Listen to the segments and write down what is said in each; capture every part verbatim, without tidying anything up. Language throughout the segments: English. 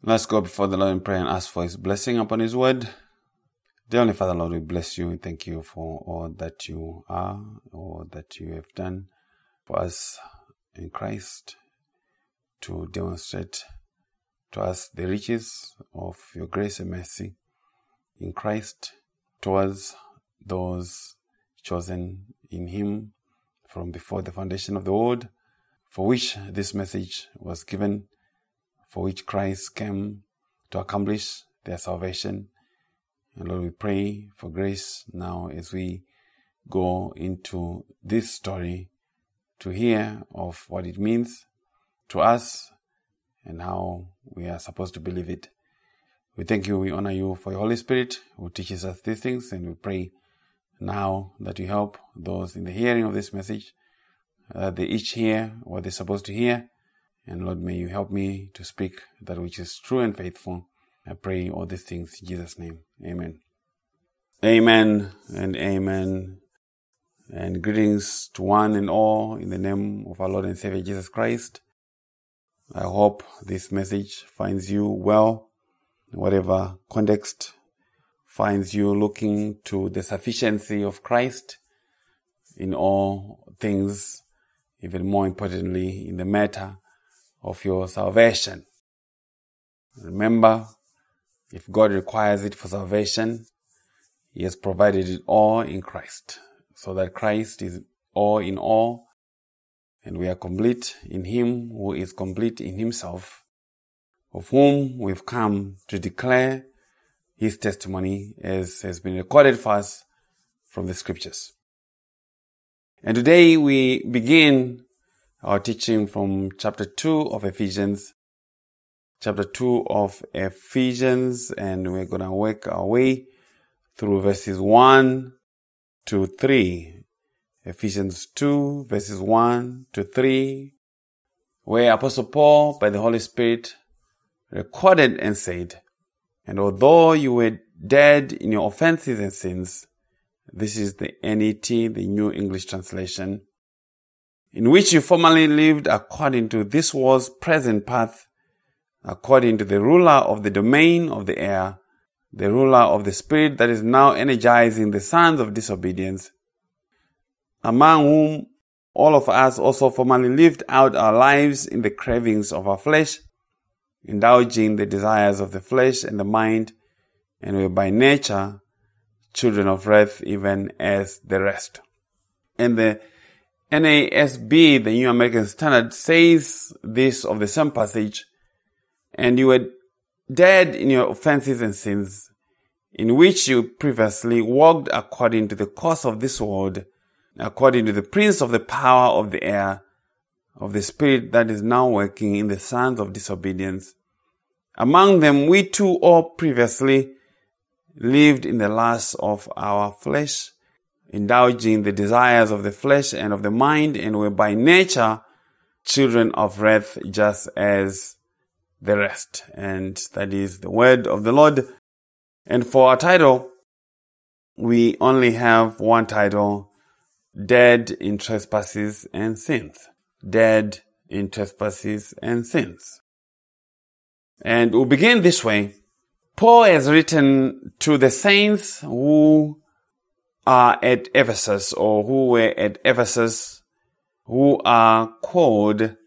Let's go before the Lord in prayer and ask for His blessing upon His word. Dear Heavenly Father, Lord, we bless you and thank you for all that you are, all that you have done for us in Christ, to demonstrate to us the riches of your grace and mercy in Christ towards those chosen in Him from before the foundation of the world, for which this message was given, for which Christ came to accomplish their salvation. And Lord, we pray for grace now as we go into this story to hear of what it means to us and how we are supposed to believe it. We thank you, we honor you for your Holy Spirit who teaches us these things, and we pray now that you help those in the hearing of this message, that they each hear what they're supposed to hear. And Lord, may you help me to speak that which is true and faithful. I pray all these things in Jesus' name. Amen. Amen and amen. And greetings to one and all in the name of our Lord and Savior Jesus Christ. I hope this message finds you well, in whatever context, finds you looking to the sufficiency of Christ in all things, even more importantly in the matter of your salvation. Remember, if God requires it for salvation, He has provided it all in Christ, so that Christ is all in all, and we are complete in Him who is complete in Himself, of whom we've come to declare His testimony as has been recorded for us from the Scriptures. And today we begin our teaching from chapter two of Ephesians, chapter two of Ephesians, and we're going to work our way through verses one to three. Ephesians two, verses one to three, where Apostle Paul, by the Holy Spirit, recorded and said, "And although you were dead in your offenses and sins," this is the N E T, the New English Translation, "in which you formerly lived according to this world's present path, according to the ruler of the domain of the air, the ruler of the spirit that is now energizing the sons of disobedience, among whom all of us also formerly lived out our lives in the cravings of our flesh, indulging the desires of the flesh and the mind, and were by nature children of wrath, even as the rest." And the N A S B, the New American Standard, says this of the same passage, "And you were dead in your offenses and sins, in which you previously walked according to the course of this world, according to the prince of the power of the air, of the spirit that is now working in the sons of disobedience. Among them we too all previously lived in the lusts of our flesh, indulging the desires of the flesh and of the mind, and were by nature children of wrath, just as the rest." And that is the word of the Lord. And for our title, we only have one title: Dead in Trespasses and Sins. Dead in Trespasses and Sins. And we'll begin this way. Paul has written to the saints who are at Ephesus, or who were at Ephesus, who are called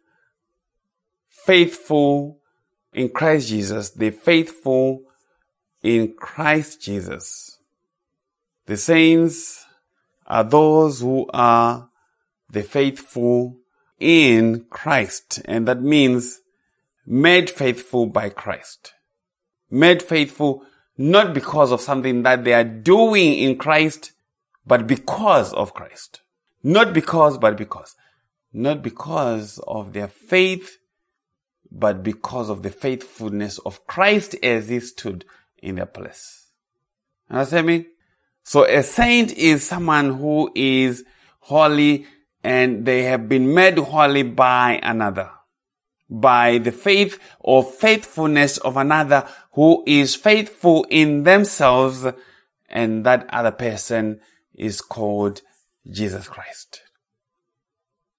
faithful in Christ Jesus, the faithful in Christ Jesus. The saints are those who are the faithful in Christ, and that means made faithful by Christ. Made faithful not because of something that they are doing in Christ, but because of Christ. Not because, but because. Not because of their faith, but because of the faithfulness of Christ as He stood in their place. Understand me? So a saint is someone who is holy, and they have been made holy by another. By the faith or faithfulness of another who is faithful in themselves, and that other person is called Jesus Christ.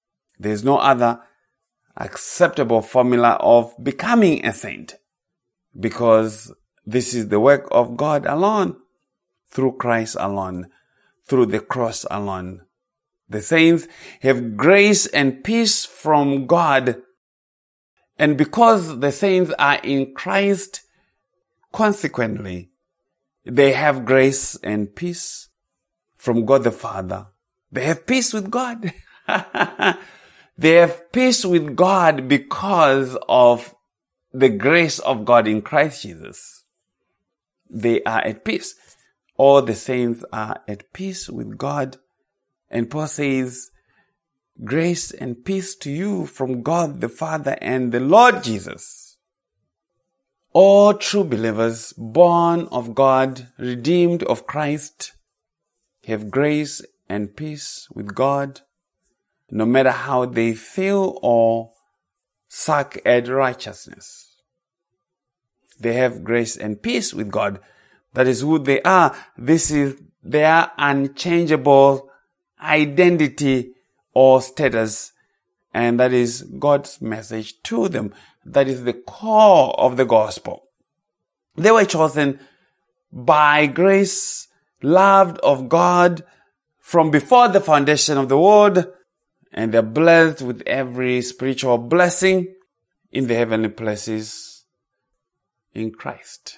There is no other acceptable formula of becoming a saint. because this is the work of God alone, through Christ alone, through the cross alone. The saints have grace and peace from God. And because the saints are in Christ, consequently, they have grace and peace from God the Father. They have peace with God. They have peace with God because of the grace of God in Christ Jesus. They are at peace. All the saints are at peace with God. And Paul says, grace and peace to you from God the Father and the Lord Jesus. All true believers, born of God, redeemed of Christ, have grace and peace with God, no matter how they feel or suck at righteousness. They have grace and peace with God. That is who they are. This is their unchangeable identity or status. And that is God's message to them. That is the core of the gospel. They were chosen by grace, loved of God from before the foundation of the world, and they're blessed with every spiritual blessing in the heavenly places in Christ.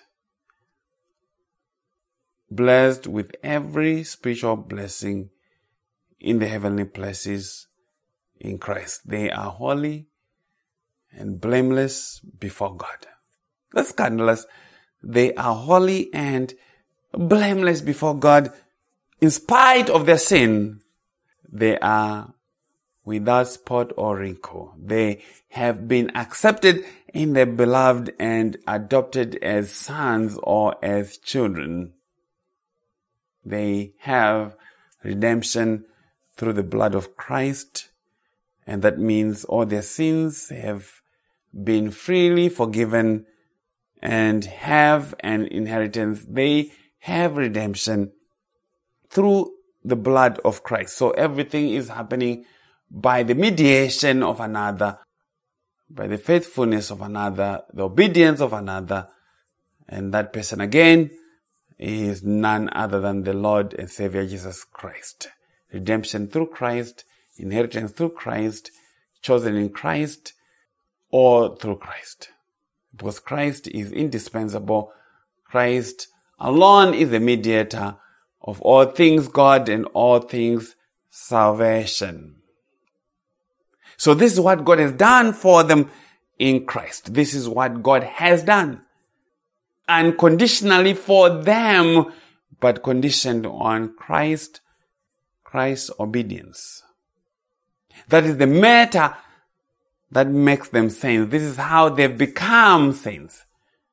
Blessed with every spiritual blessing in the heavenly places in Christ. They are holy and blameless before God. That's scandalous. They are holy and blameless before God. In spite of their sin, they are without spot or wrinkle. They have been accepted in the beloved and adopted as sons or as children. They have redemption through the blood of Christ, and that means all their sins have been freely forgiven and have an inheritance. They have redemption through the blood of Christ. So everything is happening by the mediation of another, by the faithfulness of another, the obedience of another, and that person again is none other than the Lord and Savior Jesus Christ. Redemption through Christ, inheritance through Christ, chosen in Christ, or through Christ. Because Christ is indispensable. Christ alone is the mediator of all things God and all things salvation. So this is what God has done for them in Christ. This is what God has done. Unconditionally for them, but conditioned on Christ, Christ's obedience. That is the matter that makes them saints. This is how they've become saints.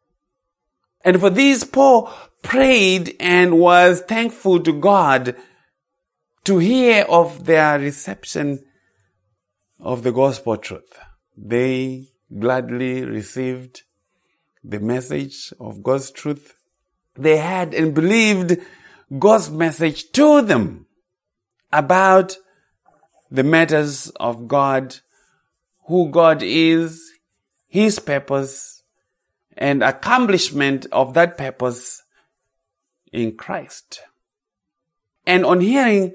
And for this, Paul prayed and was thankful to God to hear of their reception of the gospel truth. They gladly received the message of God's truth. They had and believed God's message to them about the matters of God, who God is, His purpose, and accomplishment of that purpose in Christ. And on hearing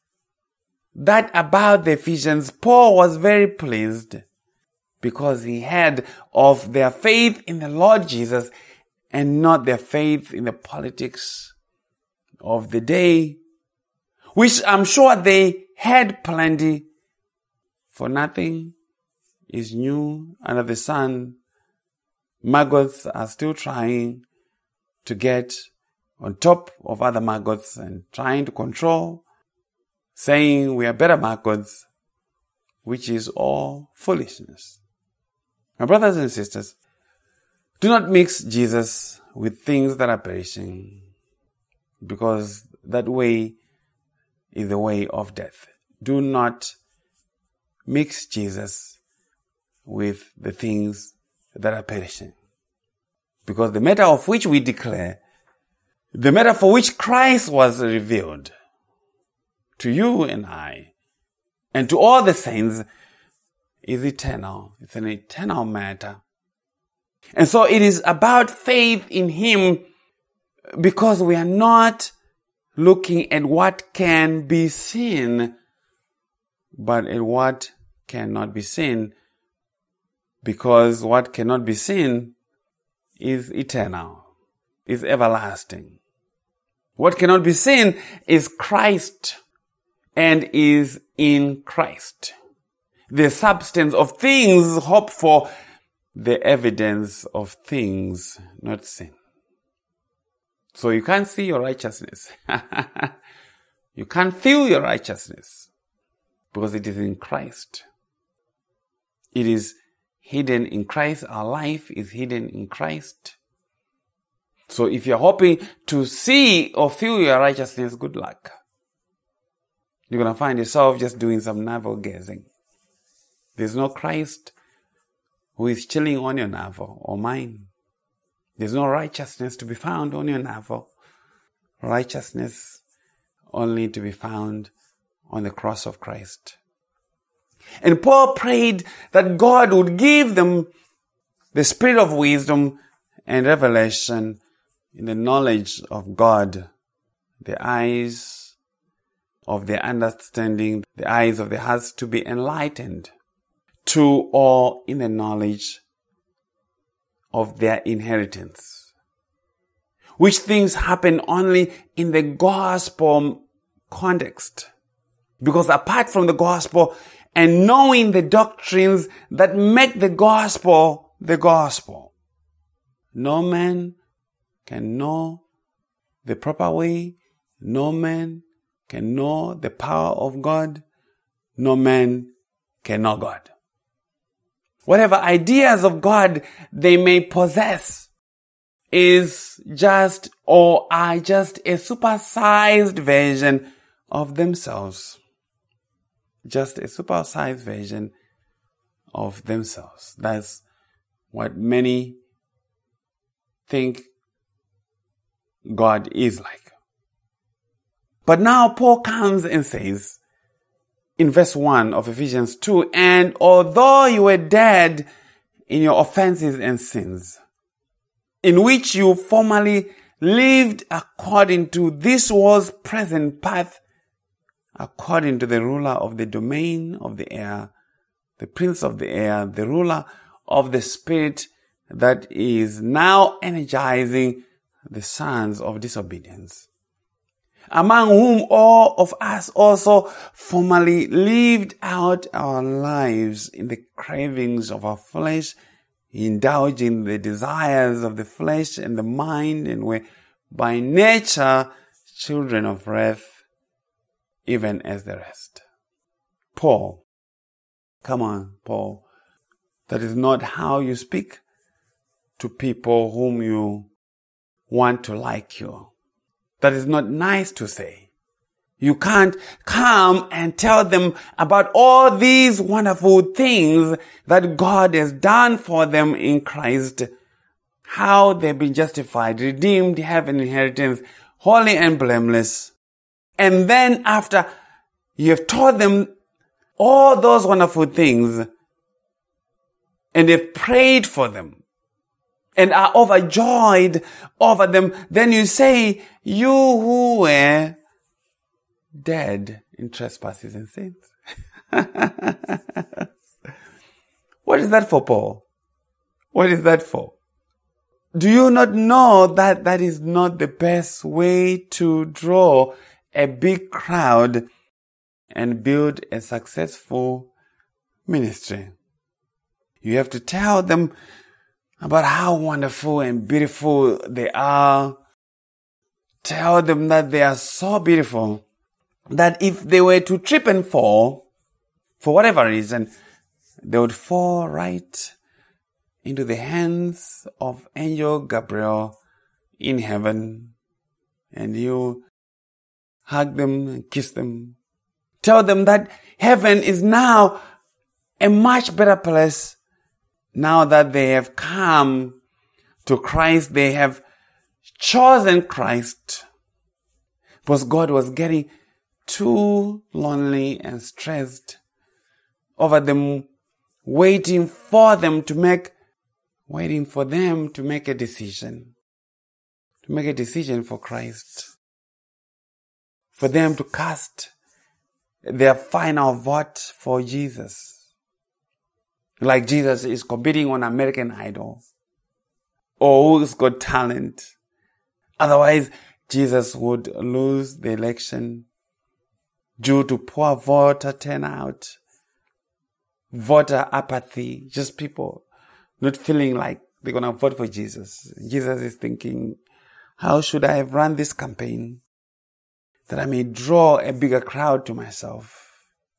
that about the Ephesians, Paul was very pleased because he had of their faith in the Lord Jesus and not their faith in the politics of the day, which I'm sure they had plenty, for nothing is new under the sun. Maggots are still trying to get on top of other maggots and trying to control, saying we are better maggots, which is all foolishness. My brothers and sisters, do not mix Jesus with things that are perishing, because that way is the way of death. Do not mix Jesus with the things that are perishing, because the matter of which we declare, the matter for which Christ was revealed to you and I, and to all the saints, is eternal. It's an eternal matter. And so it is about faith in Him, because we are not looking at what can be seen, but at what cannot be seen, because what cannot be seen is eternal, is everlasting. What cannot be seen is Christ and is in Christ. The substance of things hoped for, the evidence of things not seen. So you can't see your righteousness. You can't feel your righteousness because it is in Christ. It is hidden in Christ. Our life is hidden in Christ. So if you're hoping to see or feel your righteousness, good luck. You're going to find yourself just doing some navel gazing. There's no Christ who is chilling on your navel or mine. There's no righteousness to be found on your navel. Righteousness only to be found on the cross of Christ. And Paul prayed that God would give them the spirit of wisdom and revelation in the knowledge of God, the eyes of their understanding, the eyes of their hearts to be enlightened to all in the knowledge of their inheritance, which things happen only in the gospel context. Because apart from the gospel and knowing the doctrines that make the gospel the gospel, no man can know the proper way. No man can know the power of God. No man can know God. Whatever ideas of God they may possess is just or are just a supersized version of themselves. Just a supersized version of themselves. That's what many think God is like. But now Paul comes and says in verse one of Ephesians two, and although you were dead in your offenses and sins, in which you formerly lived according to this world's present path, according to the ruler of the domain of the air, the prince of the air, the ruler of the spirit that is now energizing the sons of disobedience, among whom all of us also formerly lived out our lives in the cravings of our flesh, indulging the desires of the flesh and the mind, and were by nature children of wrath, even as the rest. Paul, come on, Paul. That is not how you speak to people whom you want to like you. That is not nice to say. You can't come and tell them about all these wonderful things that God has done for them in Christ. How they've been justified, redeemed, have an inheritance, holy and blameless. And then after you have taught them all those wonderful things, and they've prayed for them, and are overjoyed over them, then you say, you who were dead in trespasses and sins. What is that for, Paul? What is that for? Do you not know that that is not the best way to draw a big crowd and build a successful ministry? You have to tell them about how wonderful and beautiful they are. Tell them that they are so beautiful that if they were to trip and fall, for whatever reason, they would fall right into the hands of Angel Gabriel in heaven, and you hug them and kiss them. Tell them that heaven is now a much better place. Now that they have come to Christ, they have chosen Christ, because God was getting too lonely and stressed over them, waiting for them to make waiting for them to make a decision, to make a decision for Christ, for them to cast their final vote for Jesus. Like Jesus is competing on American Idol or Who's Got Talent. Otherwise, Jesus would lose the election due to poor voter turnout, voter apathy, just people not feeling like they're going to vote for Jesus. Jesus is thinking, how should I have run this campaign that I may draw a bigger crowd to myself?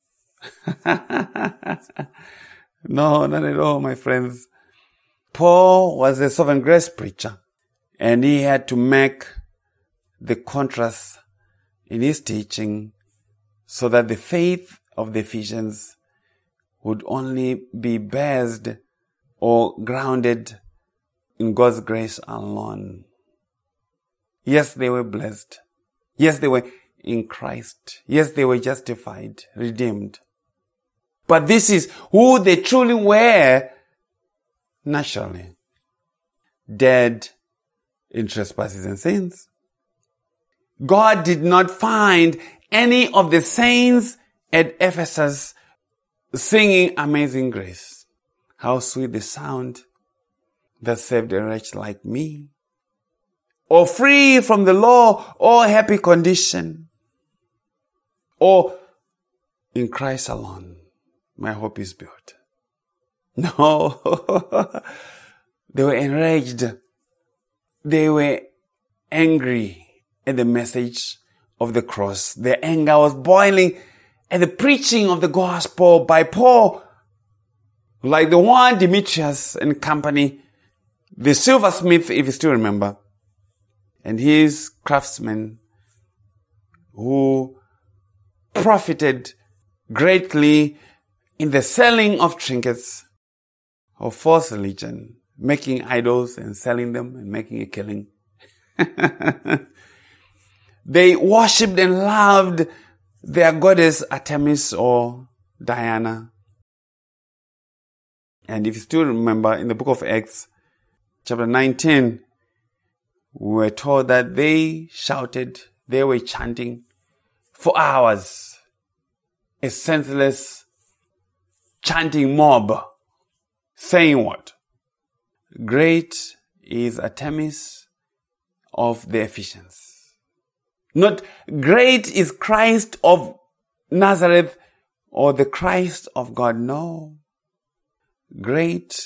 No, not at all, my friends. Paul was a sovereign grace preacher, and he had to make the contrast in his teaching so that the faith of the Ephesians would only be based or grounded in God's grace alone. Yes, they were blessed. Yes, they were in Christ. Yes, they were justified, redeemed. But this is who they truly were naturally. Dead in trespasses and sins. God did not find any of the saints at Ephesus singing Amazing Grace. How sweet the sound that saved a wretch like me. Or free from the law, or happy condition. Or in Christ alone, my hope is built. No. They were enraged. They were angry at the message of the cross. Their anger was boiling at the preaching of the gospel by Paul. Like the one Demetrius and company, the silversmith, if you still remember, and his craftsmen who profited greatly in the selling of trinkets of false religion, making idols and selling them and making a killing. They worshipped and loved their goddess Artemis or Diana. And if you still remember, in the book of Acts, chapter nineteen, we were told that they shouted, they were chanting for hours. A senseless chanting mob. Saying what? Great is Artemis of the Ephesians. Not great is Christ of Nazareth or the Christ of God. No. Great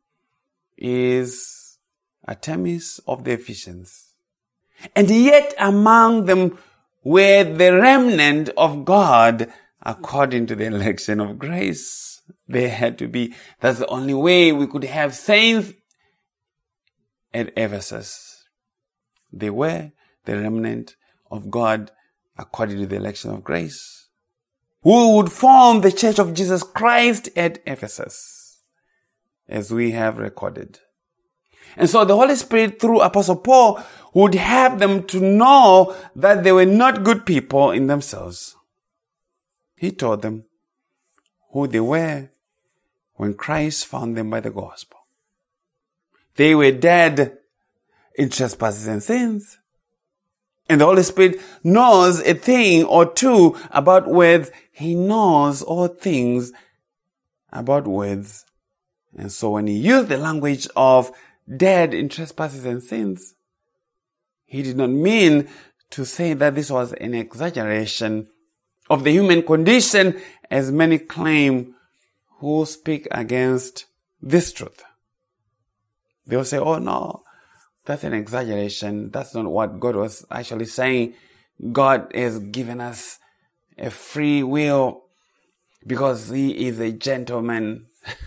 is Artemis of the Ephesians. And yet among them were the remnant of God according to the election of grace. They had to be. That's the only way we could have saints at Ephesus. They were the remnant of God according to the election of grace, who would form the church of Jesus Christ at Ephesus, as we have recorded. And so the Holy Spirit, through Apostle Paul, would have them to know that they were not good people in themselves. He told them who they were when Christ found them by the gospel. They were dead in trespasses and sins. And the Holy Spirit knows a thing or two about words. He knows all things about words. And so when he used the language of dead in trespasses and sins, he did not mean to say that this was an exaggeration of the human condition, as many claim who speak against this truth. They will say, oh no, that's an exaggeration. That's not what God was actually saying. God has given us a free will because he is a gentleman.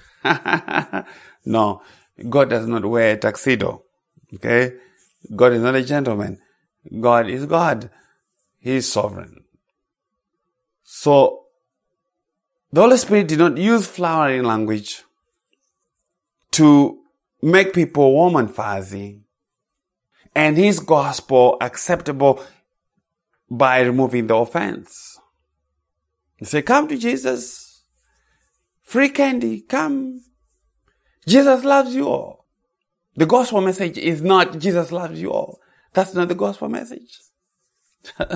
No, God does not wear a tuxedo. Okay? God is not a gentleman. God is God. He is sovereign. So, the Holy Spirit did not use flowery language to make people warm and fuzzy, and his gospel acceptable by removing the offense. He said, come to Jesus. Free candy, come. Jesus loves you all. The gospel message is not Jesus loves you all. That's not the gospel message. The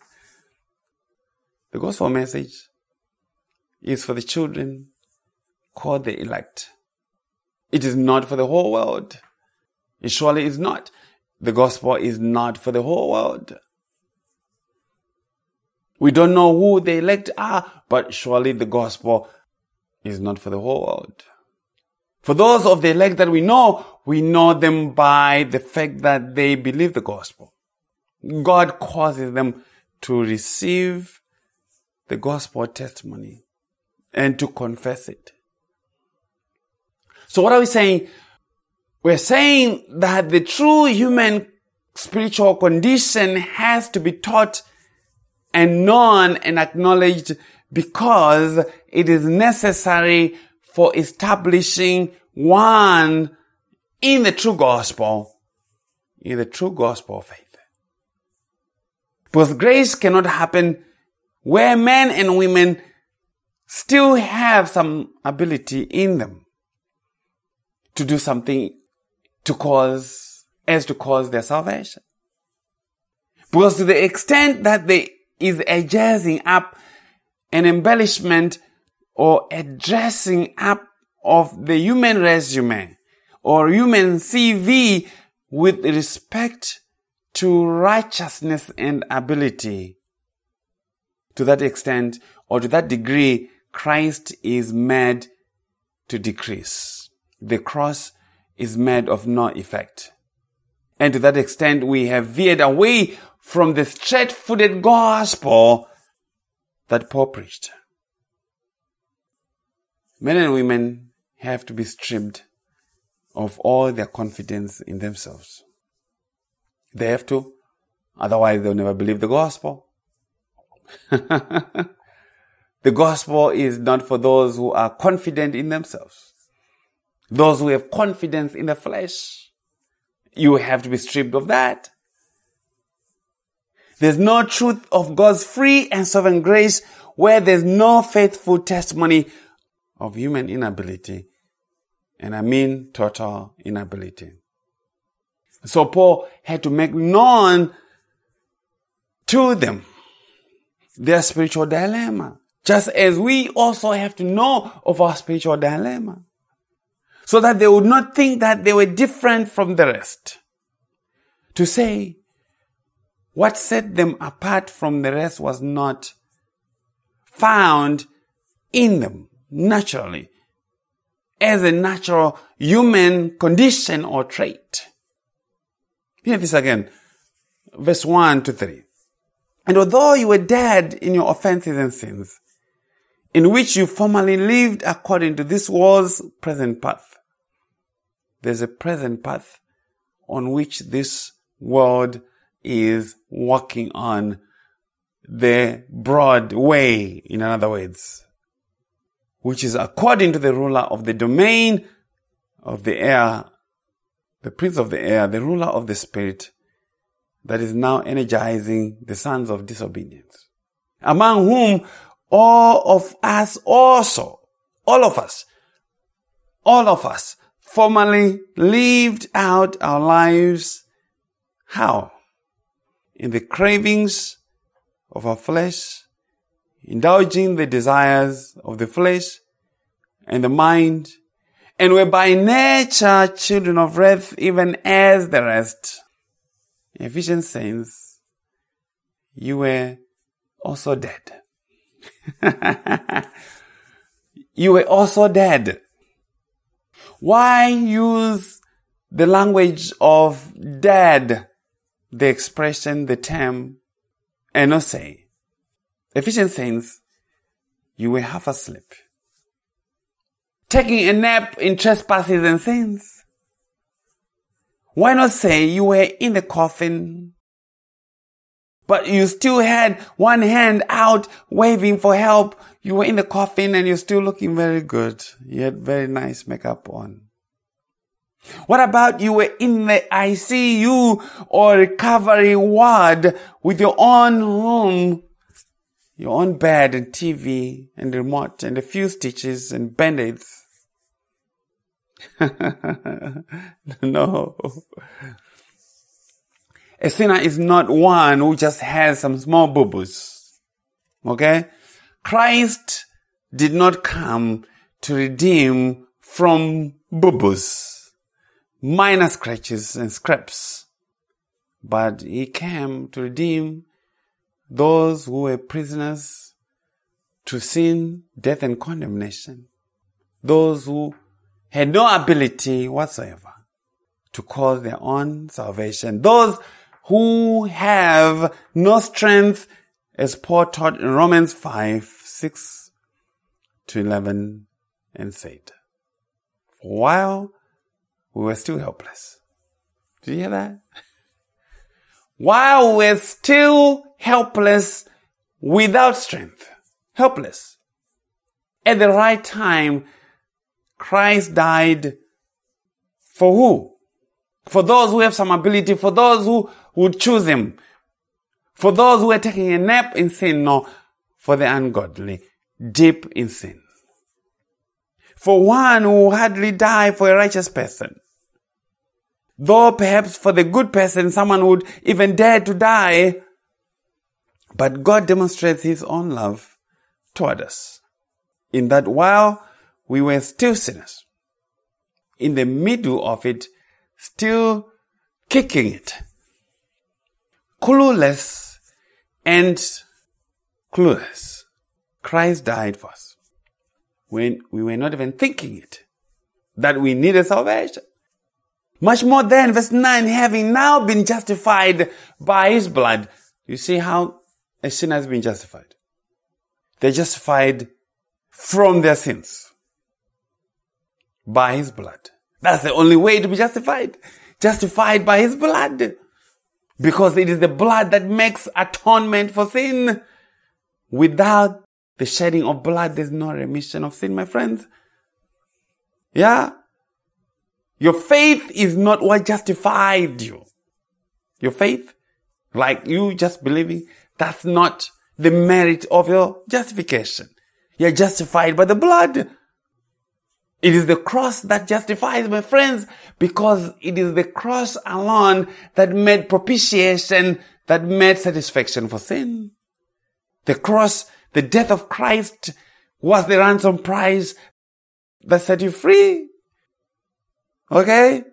gospel message is for the children called the elect. It is not for the whole world. It surely is not. The gospel is not for the whole world. We don't know who the elect are, but surely the gospel is not for the whole world. For those of the elect that we know, we know them by the fact that they believe the gospel. God causes them to receive the gospel testimony and to confess it. So what are we saying? We're saying that the true human spiritual condition has to be taught and known and acknowledged because it is necessary for establishing one in the true gospel, in the true gospel of faith. Because grace cannot happen where men and women still have some ability in them to do something to cause, as to cause their salvation. Because to the extent that there is a jazzing up, an embellishment, or a dressing up of the human resume or human C V with respect to righteousness and ability, to that extent or to that degree, Christ is made to decrease. The cross is made of no effect. And to that extent, we have veered away from the straight-footed gospel that Paul preached. Men and women have to be stripped of all their confidence in themselves. They have to, otherwise they'll never believe the gospel. The gospel is not for those who are confident in themselves. Those who have confidence in the flesh, you have to be stripped of that. There's no truth of God's free and sovereign grace where there's no faithful testimony of human inability. And I mean total inability. So Paul had to make known to them their spiritual dilemma. Just as we also have to know of our spiritual dilemma. So that they would not think that they were different from the rest. To say, what set them apart from the rest was not found in them naturally as a natural human condition or trait. Hear this again. Verse one to three. And although you were dead in your offenses and sins, in which you formerly lived according to this world's present path. There's a present path on which this world is walking on, the broad way, in other words, which is according to the ruler of the domain of the air, the prince of the air, the ruler of the spirit, that is now energizing the sons of disobedience, among whom all of us also, all of us, all of us formerly lived out our lives. How? In the cravings of our flesh, indulging the desires of the flesh and the mind, and were by nature children of wrath, even as the rest. Ephesians says, you were also dead. You were also dead. Why use the language of dead, the expression, the term, and not say? Ephesians says, you were half asleep, taking a nap in trespasses and sins. Why not say you were in the coffin, but you still had one hand out waving for help? You were in the coffin and you're still looking very good. You had very nice makeup on. What about you were in the I C U or recovery ward with your own home, your own bed and T V and remote and a few stitches and band-aids? No. A sinner is not one who just has some small boo-boos. Okay? Christ did not come to redeem from boo-boos, minor scratches and scrapes, but he came to redeem those who were prisoners to sin, death, and condemnation. Those who had no ability whatsoever to cause their own salvation. Those who have no strength, as Paul taught in Romans five, six to eleven, and said, for a while we were still helpless. Did you hear that? While we're still helpless, without strength, helpless, at the right time, Christ died for who? For those who have some ability, for those who would choose him, for those who are taking a nap in sin, no, for the ungodly, deep in sin. For one who hardly died for a righteous person. Though perhaps for the good person, someone would even dare to die. But God demonstrates his own love toward us, in that while we were still sinners, in the middle of it, still kicking it, clueless and clueless, Christ died for us. When we were not even thinking it, that we needed salvation. Much more then, verse nine, having now been justified by his blood. You see how a sinner has been justified? They're justified from their sins by his blood. That's the only way to be justified. Justified by his blood. Because it is the blood that makes atonement for sin. Without the shedding of blood, there's no remission of sin, my friends. Yeah? Your faith is not what justified you. Your faith, like you just believing, that's not the merit of your justification. You're justified by the blood. It is the cross that justifies, my friends, because it is the cross alone that made propitiation, that made satisfaction for sin. The cross, the death of Christ, was the ransom price that set you free. Okay?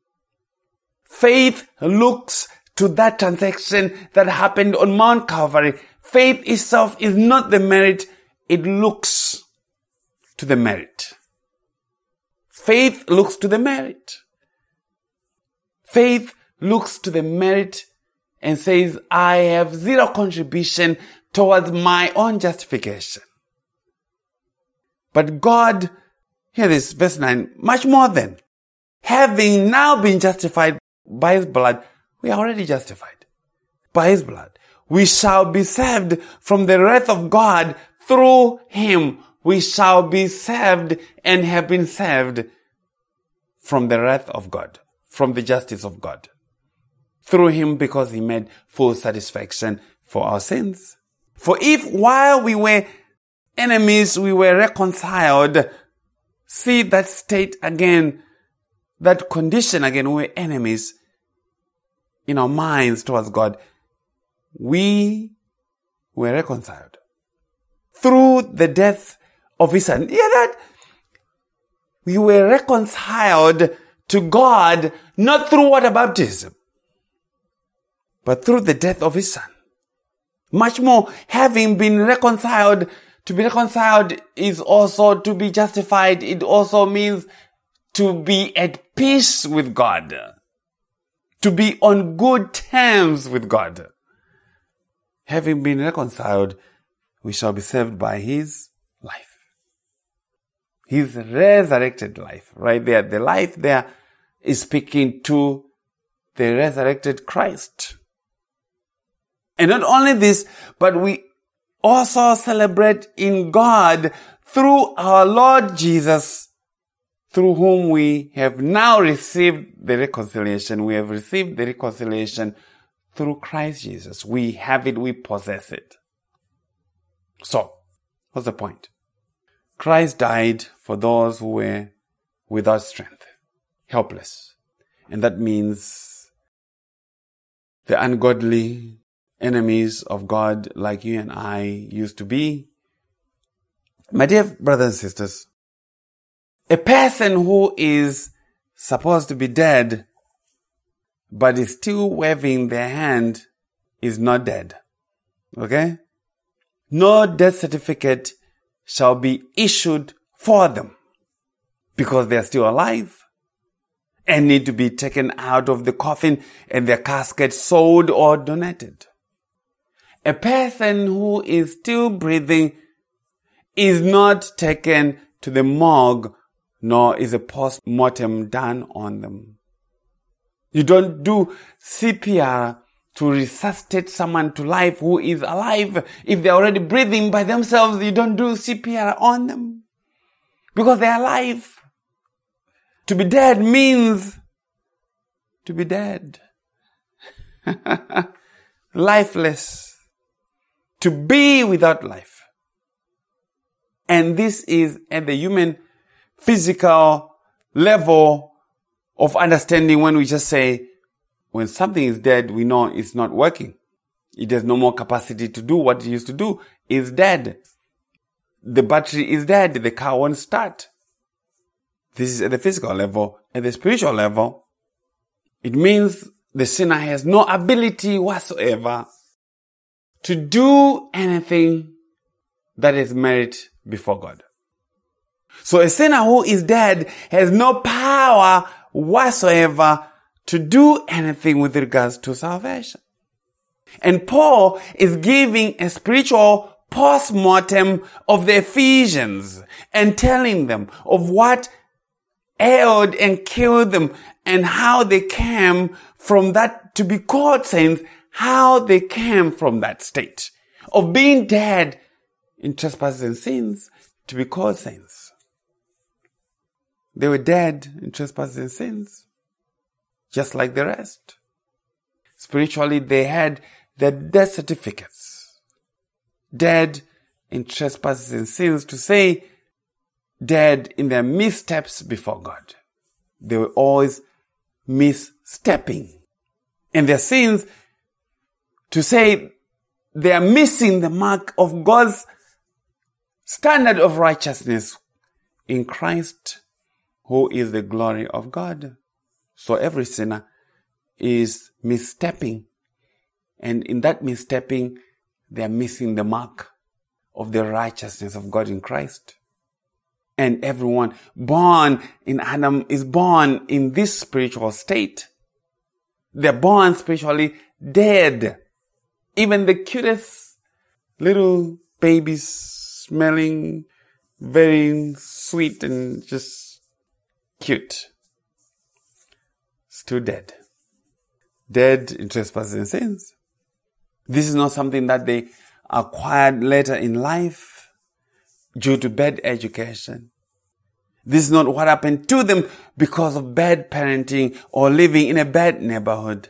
Faith looks to that transaction that happened on Mount Calvary. Faith itself is not the merit, it looks to the merit. Faith looks to the merit. Faith looks to the merit and says, I have zero contribution towards my own justification. But God, hear this, verse nine, much more than, having now been justified by his blood, we are already justified by his blood. We shall be saved from the wrath of God through him. We shall be saved and have been saved from the wrath of God, from the justice of God. Through him, because he made full satisfaction for our sins. For if while we were enemies, we were reconciled, see that state again, that condition again, we were enemies in our minds towards God. We were reconciled through the death of his son. Hear that? We were reconciled to God, not through water baptism, but through the death of his son. Much more, having been reconciled, to be reconciled is also to be justified. It also means to be at peace with God. To be on good terms with God. Having been reconciled, we shall be saved by his life. His resurrected life. Right there. The life there is speaking to the resurrected Christ. And not only this, but we also celebrate in God through our Lord Jesus, through whom we have now received the reconciliation. We have received the reconciliation through Christ Jesus. We have it, we possess it. So, what's the point? Christ died for those who were without strength, helpless. And that means the ungodly enemies of God like you and I used to be. My dear brothers and sisters, a person who is supposed to be dead but is still waving their hand is not dead. Okay? No death certificate shall be issued for them because they are still alive and need to be taken out of the coffin and their casket sold or donated. A person who is still breathing is not taken to the morgue, nor is a post-mortem done on them. You don't do C P R to resuscitate someone to life who is alive. If they're already breathing by themselves, you don't do C P R on them because they're alive. To be dead means to be dead. Lifeless. To be without life. And this is at the human physical level of understanding when we just say, when something is dead, we know it's not working. It has no more capacity to do what it used to do. It's dead. The battery is dead. The car won't start. This is at the physical level. At the spiritual level, it means the sinner has no ability whatsoever to do anything that is merit before God. So a sinner who is dead has no power whatsoever to do anything with regards to salvation. And Paul is giving a spiritual post-mortem of the Ephesians and telling them of what ailed and killed them and how they came from that to be called saints, how they came from that state of being dead in trespasses and sins to be called saints. They were dead in trespasses and sins, just like the rest. Spiritually, they had their death certificates. Dead in trespasses and sins, to say dead in their missteps before God. They were always misstepping. And their sins, to say they are missing the mark of God's standard of righteousness in Christ, who is the glory of God. So every sinner is misstepping. And in that misstepping, they are missing the mark of the righteousness of God in Christ. And everyone born in Adam is born in this spiritual state. They're born spiritually dead. Even the cutest little babies, smelling very sweet and just cute, still dead. Dead in trespasses and sins. This is not something that they acquired later in life due to bad education. This is not what happened to them because of bad parenting or living in a bad neighborhood.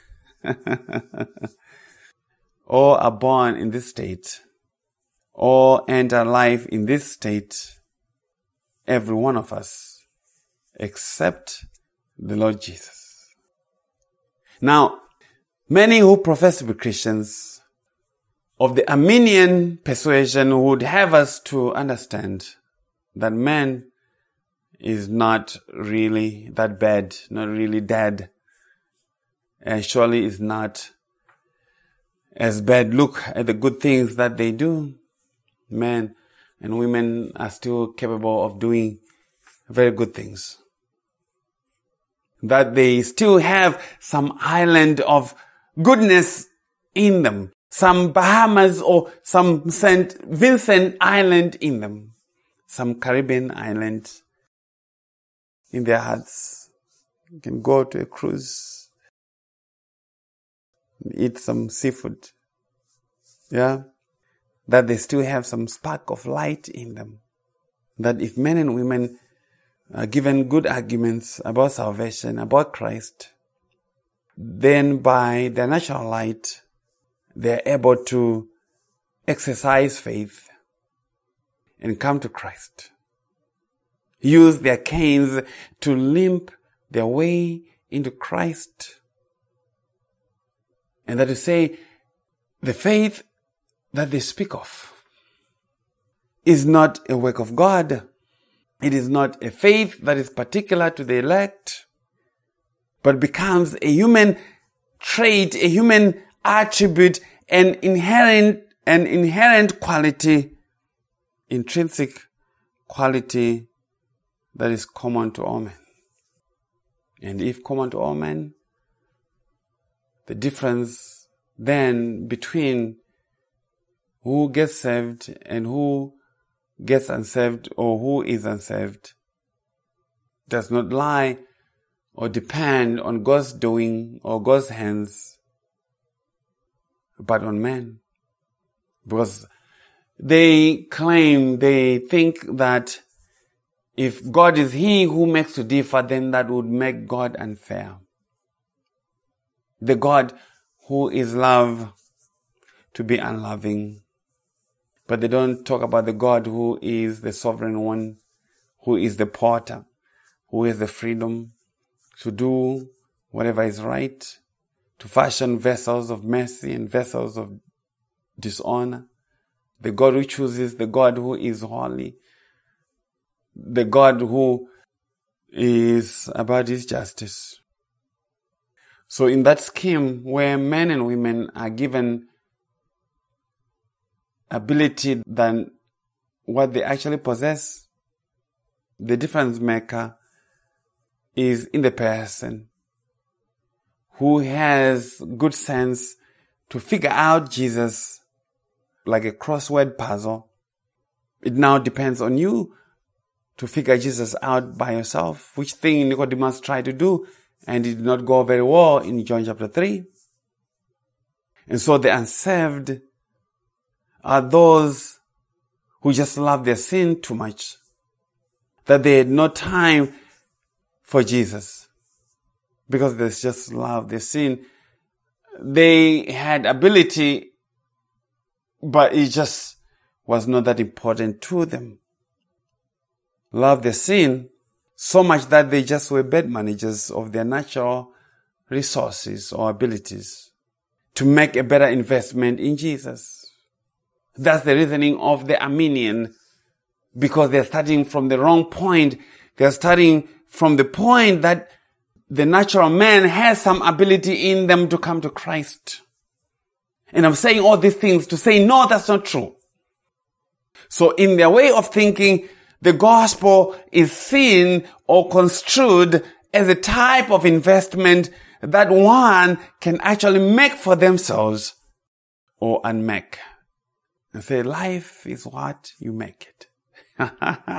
All are born in this state. All enter life in this state. Every one of us, except the Lord Jesus. Now, many who profess to be Christians of the Arminian persuasion would have us to understand that man is not really that bad, not really dead, and surely is not as bad. Look at the good things that they do. Men and women are still capable of doing very good things. That they still have some island of goodness in them. Some Bahamas or some Saint Vincent Island in them. Some Caribbean island in their hearts. You can go to a cruise and eat some seafood. Yeah? That they still have some spark of light in them. That if men and women are given good arguments about salvation, about Christ, then by their natural light, they're able to exercise faith and come to Christ. use their canes to limp their way into Christ. And that to say, the faith that they speak of is not a work of God. It is not a faith that is particular to the elect, but becomes a human trait, a human attribute, an inherent, an inherent quality, intrinsic quality that is common to all men. And if common to all men, the difference then between who gets saved and who gets unsaved or who is unsaved does not lie or depend on God's doing or God's hands, but on men. Because they claim, they think that if God is He who makes to differ, then that would make God unfair. The God who is love to be unloving. But they don't talk about the God who is the sovereign one, who is the potter, who has the freedom to do whatever is right, to fashion vessels of mercy and vessels of dishonor. The God who chooses, the God who is holy, the God who is about His justice. So in that scheme where men and women are given ability than what they actually possess, the difference maker is in the person who has good sense to figure out Jesus like a crossword puzzle. It now depends on you to figure Jesus out by yourself, which thing Nicodemus tried to do, and it did not go very well in John chapter three. And so the unsaved are those who just love their sin too much, that they had no time for Jesus because they just love their sin. They had ability, but it just was not that important to them. Love their sin so much that they just were bad managers of their natural resources or abilities to make a better investment in Jesus. That's the reasoning of the Arminian, because they're starting from the wrong point. They're starting from the point that the natural man has some ability in them to come to Christ. And I'm saying all these things to say, no, that's not true. So in their way of thinking, the gospel is seen or construed as a type of investment that one can actually make for themselves or unmake. And say, life is what you make it.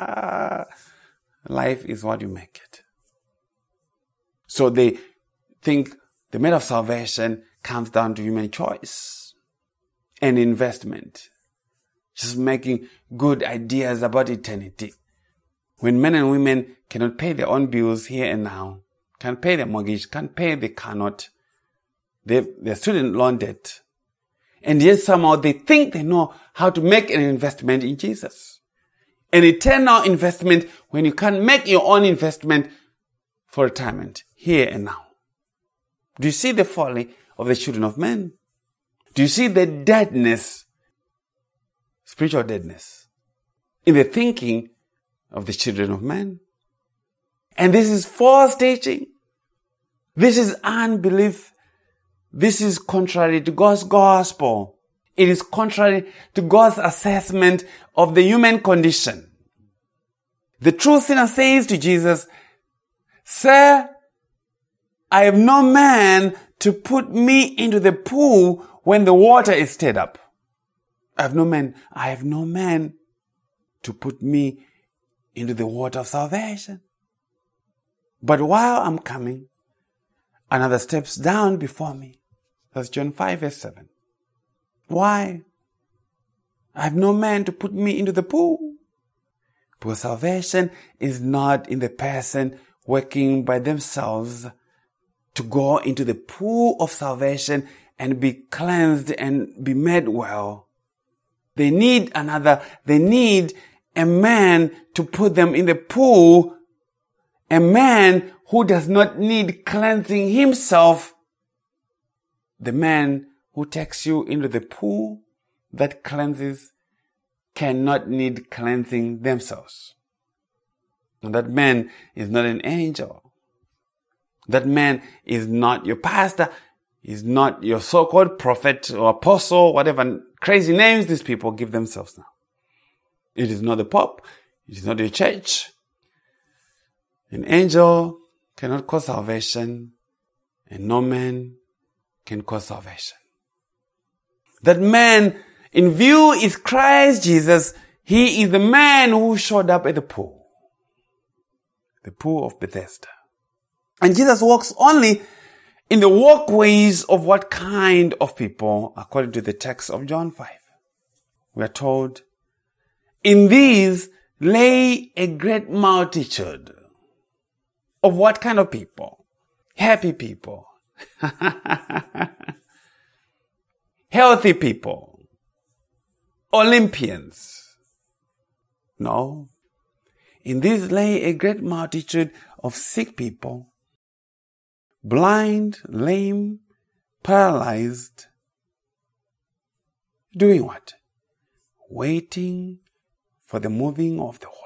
Life is what you make it. So they think the matter of salvation comes down to human choice and investment. Just making good ideas about eternity. When men and women cannot pay their own bills here and now, can't pay their mortgage, can't pay the car note, their student loan debt, and yet somehow they think they know how to make an investment in Jesus. An eternal investment when you can't make your own investment for retirement here and now. Do you see the folly of the children of men? Do you see the deadness, spiritual deadness, in the thinking of the children of men? And this is false teaching. This is unbelief. This is contrary to God's gospel. It is contrary to God's assessment of the human condition. The true sinner says to Jesus, Sir, I have no man to put me into the pool when the water is stirred up. I have no man, I have no man to put me into the water of salvation. But while I'm coming, another steps down before me. That's John five verse seven. Why? I have no man to put me into the pool. Because salvation is not in the person working by themselves to go into the pool of salvation and be cleansed and be made well. They need another, they need a man to put them in the pool, a man who does not need cleansing himself, the man who takes you into the pool that cleanses cannot need cleansing themselves. And that man is not an angel. That man is not your pastor, is not your so-called prophet or apostle, whatever crazy names these people give themselves now. It is not the Pope. It is not the church. An angel cannot cause salvation, and no man can cause salvation. That man in view is Christ Jesus. He is the man who showed up at the pool. The pool of Bethesda. And Jesus walks only in the walkways of what kind of people, according to the text of John five? We are told, in these lay a great multitude. Of what kind of people? Happy people. Healthy people. Olympians. No. In these lay a great multitude of sick people, blind, lame, paralyzed, doing what? Waiting for the moving of the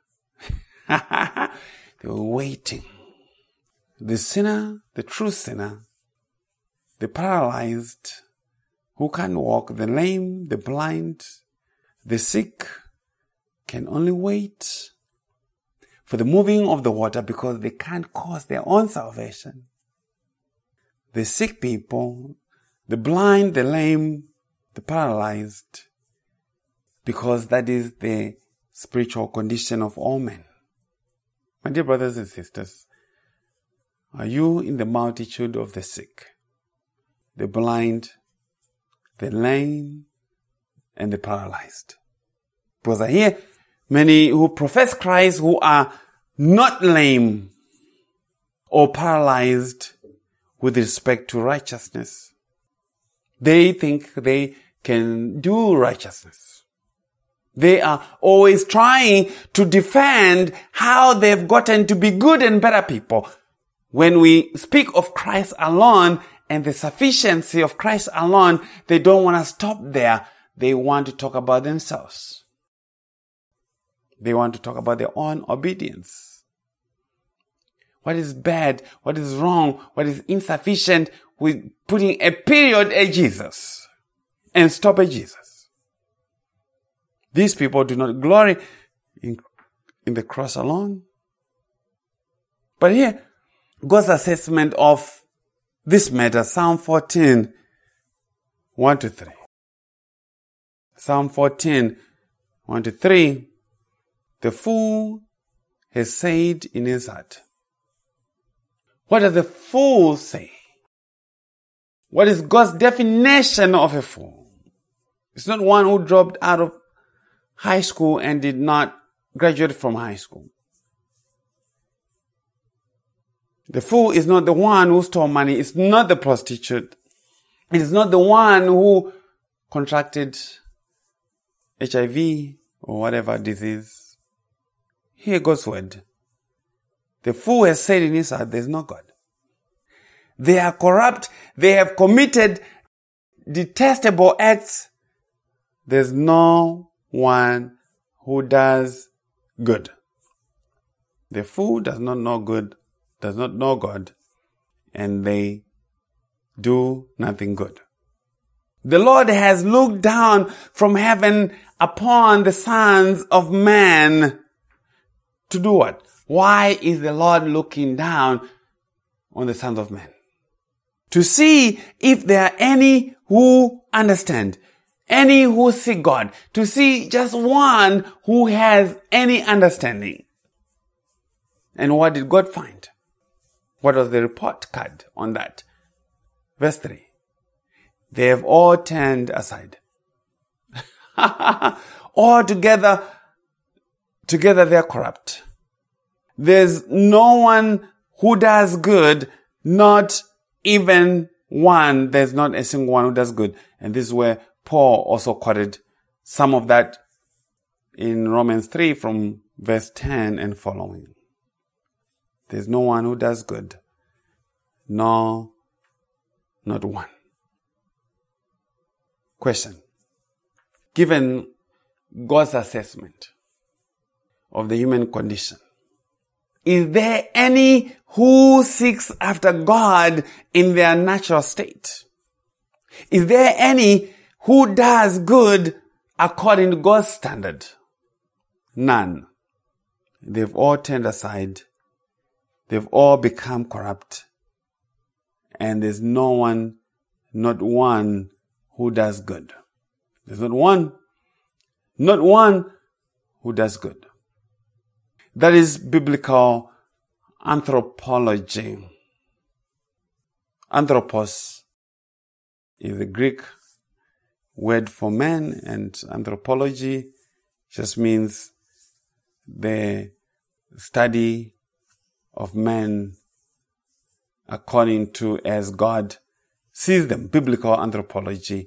water. They were waiting. The sinner, the true sinner, the paralyzed, who can't walk, the lame, the blind, the sick, can only wait for the moving of the water because they can't cause their own salvation. The sick people, the blind, the lame, the paralyzed, because that is the spiritual condition of all men. My dear brothers and sisters, are you in the multitude of the sick, the blind, the lame, and the paralyzed? Because I hear many who profess Christ who are not lame or paralyzed with respect to righteousness. They think they can do righteousness. They are always trying to defend how they've gotten to be good and better people. When we speak of Christ alone and the sufficiency of Christ alone, they don't want to stop there. They want to talk about themselves. They want to talk about their own obedience. What is bad? What is wrong? What is insufficient with putting a period at Jesus and stop at Jesus? These people do not glory in, in the cross alone. But here, God's assessment of this matter, Psalm fourteen, one to three. Psalm fourteen, one to three. The fool has said in his heart. What does the fool say? What is God's definition of a fool? It's not one who dropped out of high school and did not graduate from high school. The fool is not the one who stole money. It's not the prostitute. It is not the one who contracted H I V or whatever disease. Hear God's word. The fool has said in his heart, there is no God. They are corrupt. They have committed detestable acts. There's no one who does good. The fool does not know good, does not know God, and they do nothing good. The Lord has looked down from heaven upon the sons of man to do what? Why is the Lord looking down on the sons of men? To see if there are any who understand, any who see God, to see just one who has any understanding. And what did God find? What was the report card on that? Verse three. They have all turned aside. All together, together they are corrupt. There's no one who does good, not even one. There's not a single one who does good. And this is where Paul also quoted some of that in Romans three from verse ten and following. There's no one who does good. No, not one. Question. Given God's assessment of the human condition, is there any who seeks after God in their natural state? Is there any who does good according to God's standard? None. They've all turned aside. They've all become corrupt. And there's no one, not one, who does good. There's not one, not one who does good. That is biblical anthropology. Anthropos is the Greek word for man, and anthropology just means the study of men according to as God sees them. Biblical anthropology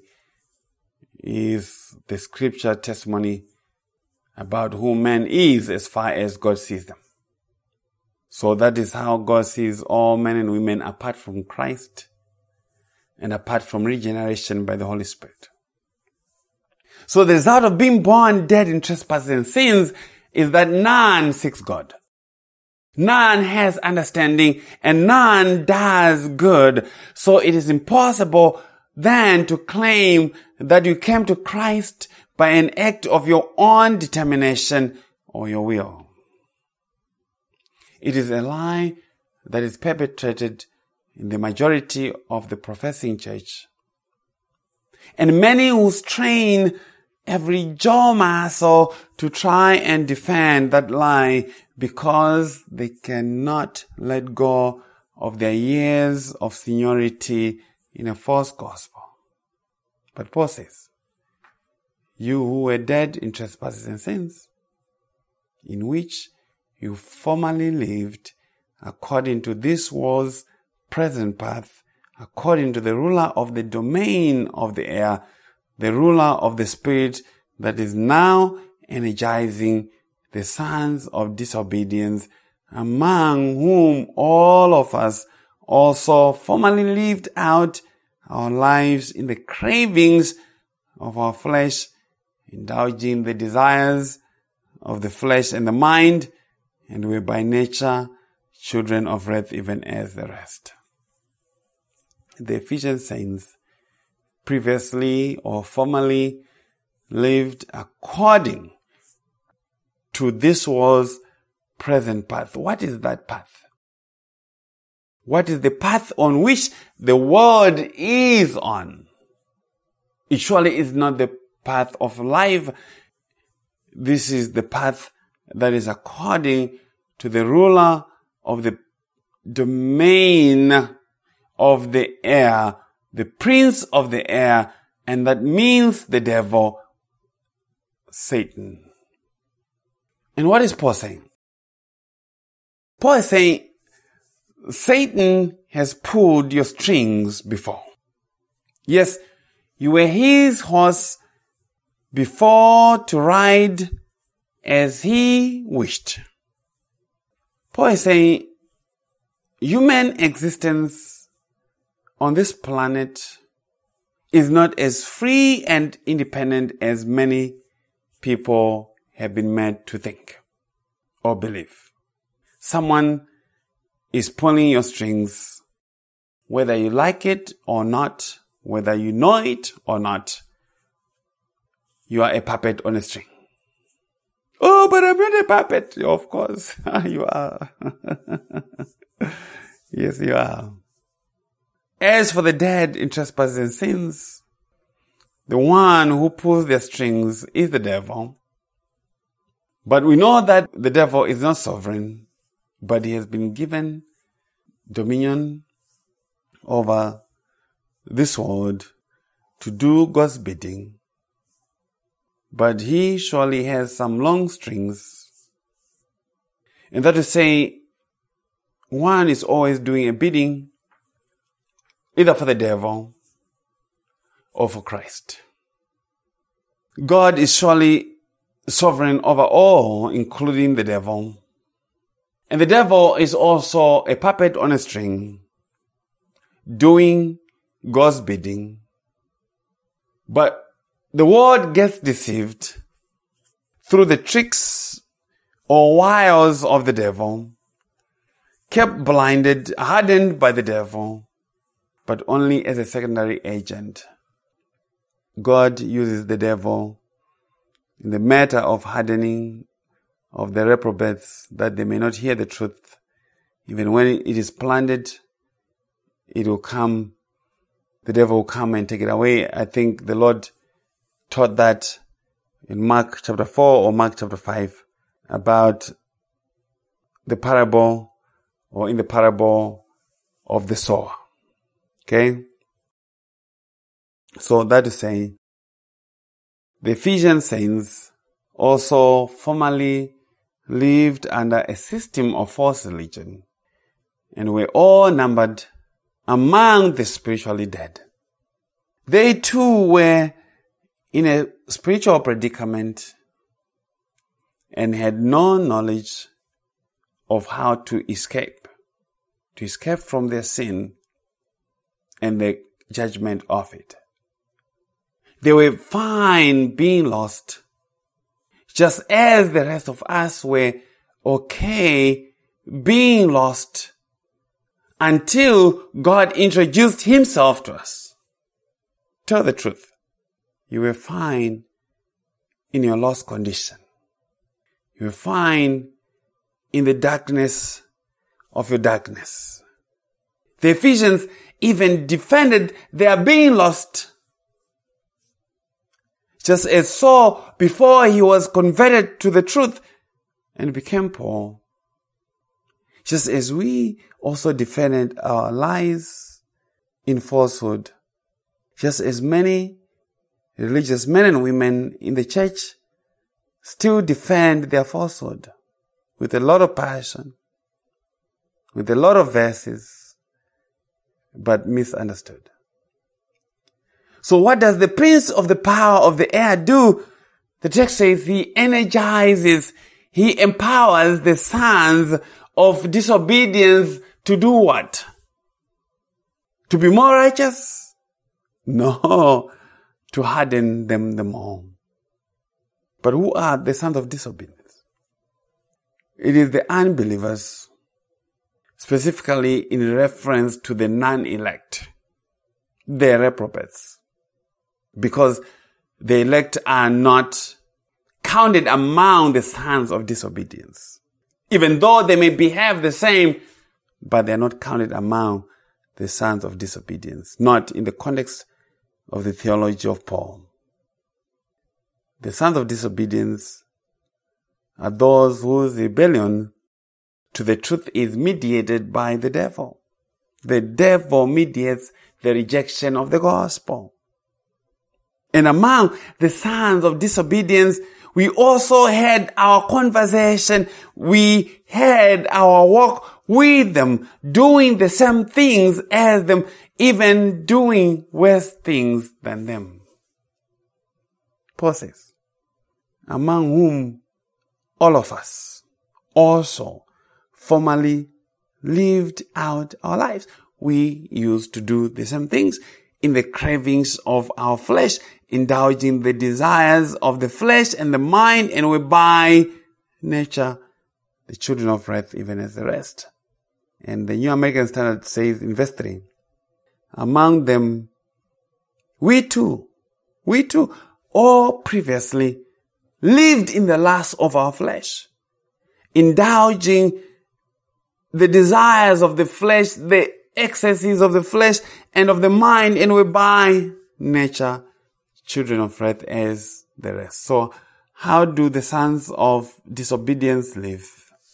is the scripture testimony about who man is as far as God sees them. So that is how God sees all men and women apart from Christ and apart from regeneration by the Holy Spirit. So the result of being born dead in trespasses and sins is that none seeks God. None has understanding and none does good. So it is impossible then to claim that you came to Christ by an act of your own determination or your will. It is a lie that is perpetrated in the majority of the professing church. And many who strain every jaw muscle to try and defend that lie because they cannot let go of their years of seniority in a false gospel. But Paul says, you who were dead in trespasses and sins, in which you formerly lived according to this world's present path, according to the ruler of the domain of the air, the ruler of the spirit that is now energizing the sons of disobedience, among whom all of us also formerly lived out our lives in the cravings of our flesh, indulging the desires of the flesh and the mind, and were by nature children of wrath even as the rest. The Ephesian saints previously or formerly lived according to this world's present path. What is that path? What is the path on which the world is on? It surely is not the path of life. This is the path that is according to the ruler of the domain of the air, the prince of the air, and that means the devil, Satan. And what is Paul saying? Paul is saying, Satan has pulled your strings before. Yes, you were his horse before to ride as he wished. Paul is saying, human existence on this planet is not as free and independent as many people have been made to think or believe. Someone is pulling your strings, whether you like it or not, whether you know it or not. You are a puppet on a string. Oh, but I'm not a puppet. Of course, you are. Yes, you are. As for the dead in trespasses and sins, the one who pulls their strings is the devil. But we know that the devil is not sovereign, but he has been given dominion over this world to do God's bidding. But he surely has some long strings. And that is to say, one is always doing a bidding, either for the devil or for Christ. God is surely sovereign over all, including the devil. And the devil is also a puppet on a string, doing God's bidding. But the world gets deceived through the tricks or wiles of the devil, kept blinded, hardened by the devil, but only as a secondary agent. God uses the devil in the matter of hardening of the reprobates, that they may not hear the truth. Even when it is planted, it will come, the devil will come and take it away. I think the Lord taught that in Mark chapter four or Mark chapter five about the parable, or in the parable of the sower. Okay? So that is saying, the Ephesian saints also formerly lived under a system of false religion, and were all numbered among the spiritually dead. They too were in a spiritual predicament and had no knowledge of how to escape, to escape from their sin and the judgment of it. They were fine being lost, just as the rest of us were okay being lost until God introduced himself to us. Tell the truth. You were fine in your lost condition. You were fine in the darkness of your darkness. The Ephesians even defended their being lost. Just as Saul, before he was converted to the truth and became Paul, just as we also defended our lies in falsehood, just as many religious men and women in the church still defend their falsehood with a lot of passion, with a lot of verses, but misunderstood. So what does the prince of the power of the air do? The text says he energizes, he empowers the sons of disobedience to do what? To be more righteous? No, to harden them the more. But who are the sons of disobedience? It is the unbelievers, specifically in reference to the non-elect, the reprobates. Because the elect are not counted among the sons of disobedience. Even though they may behave the same, but they are not counted among the sons of disobedience. Not in the context of the theology of Paul. The sons of disobedience are those whose rebellion to the truth is mediated by the devil. The devil mediates the rejection of the gospel. And among the sons of disobedience, we also had our conversation. We had our walk with them, doing the same things as them, even doing worse things than them. Paul says, among whom all of us also formerly lived out our lives. We used to do the same things in the cravings of our flesh, indulging the desires of the flesh and the mind, and we by nature the children of wrath, even as the rest. And the New American Standard says in verse three, among them, we too, we too, all previously lived in the lust of our flesh, indulging the desires of the flesh, the excesses of the flesh and of the mind, and we by nature children of wrath as the rest. So how do the sons of disobedience live?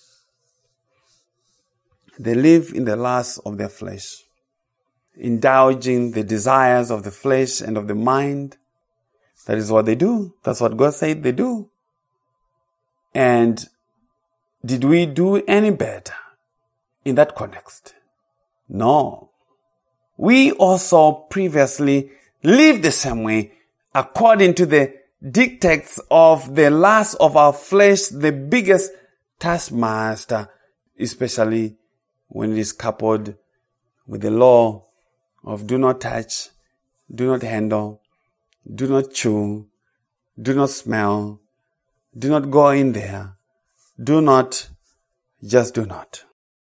They live in the lust of their flesh, indulging the desires of the flesh and of the mind. That is what they do. That's what God said they do. And did we do any better in that context? No. We also previously lived the same way according to the dictates of the lust of our flesh, the biggest taskmaster, especially when it is coupled with the law of do not touch, do not handle, do not chew, do not smell, do not go in there, do not, just do not.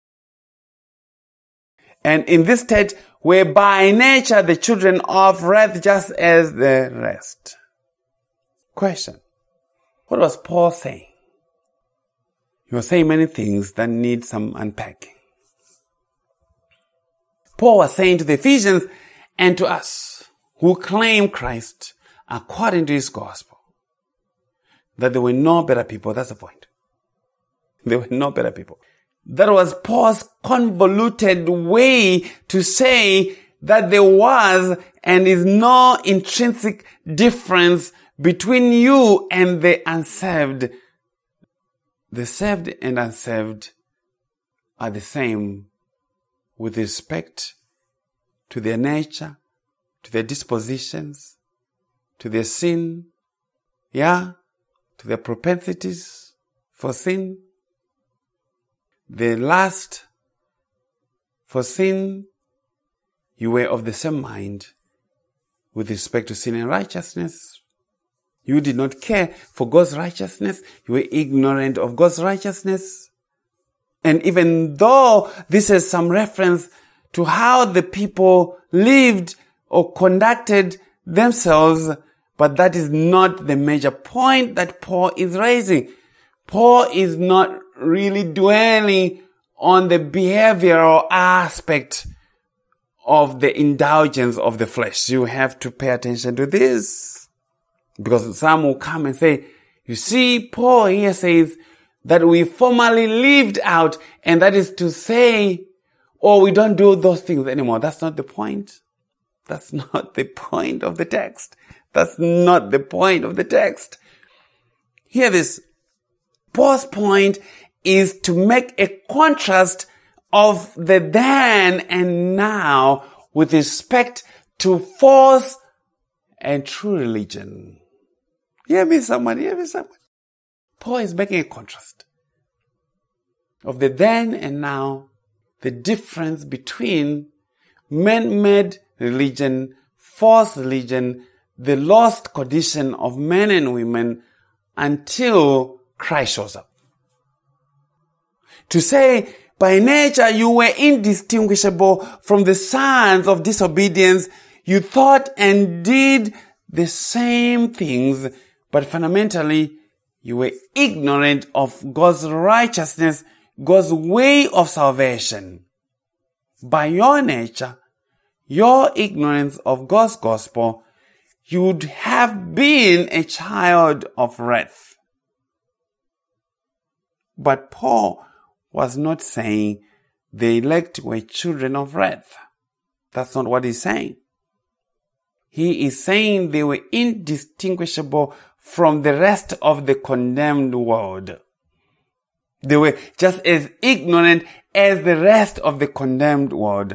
And in this state, we're by nature the children of wrath just as the rest. Question. What was Paul saying? He was saying many things that need some unpacking. Paul was saying to the Ephesians and to us who claim Christ according to his gospel that there were no better people. That's the point. There were no better people. That was Paul's convoluted way to say that there was and is no intrinsic difference between you and the unsaved. The saved and unsaved are the same with respect to their nature, to their dispositions, to their sin, yeah, to their propensities for sin. The lust for sin, you were of the same mind with respect to sin and righteousness. You did not care for God's righteousness. You were ignorant of God's righteousness. And even though this is some reference to how the people lived or conducted themselves, but that is not the major point that Paul is raising. Paul is not really dwelling on the behavioral aspect of the indulgence of the flesh. You have to pay attention to this. Because some will come and say, you see, Paul here says that we formerly lived out, and that is to say, oh, we don't do those things anymore. That's not the point. That's not the point of the text. That's not the point of the text. Hear this. Paul's point is to make a contrast of the then and now with respect to false and true religion. Hear me, someone. Hear me, someone. Paul is making a contrast of the then and now, the difference between man-made religion, false religion, the lost condition of men and women until Christ shows up. To say, by nature you were indistinguishable from the sons of disobedience, you thought and did the same things, but fundamentally you were ignorant of God's righteousness, God's way of salvation. By your nature, your ignorance of God's gospel, you would have been a child of wrath. But Paul was not saying the elect were children of wrath. That's not what he's saying. He is saying they were indistinguishable from the rest of the condemned world. They were just as ignorant as the rest of the condemned world.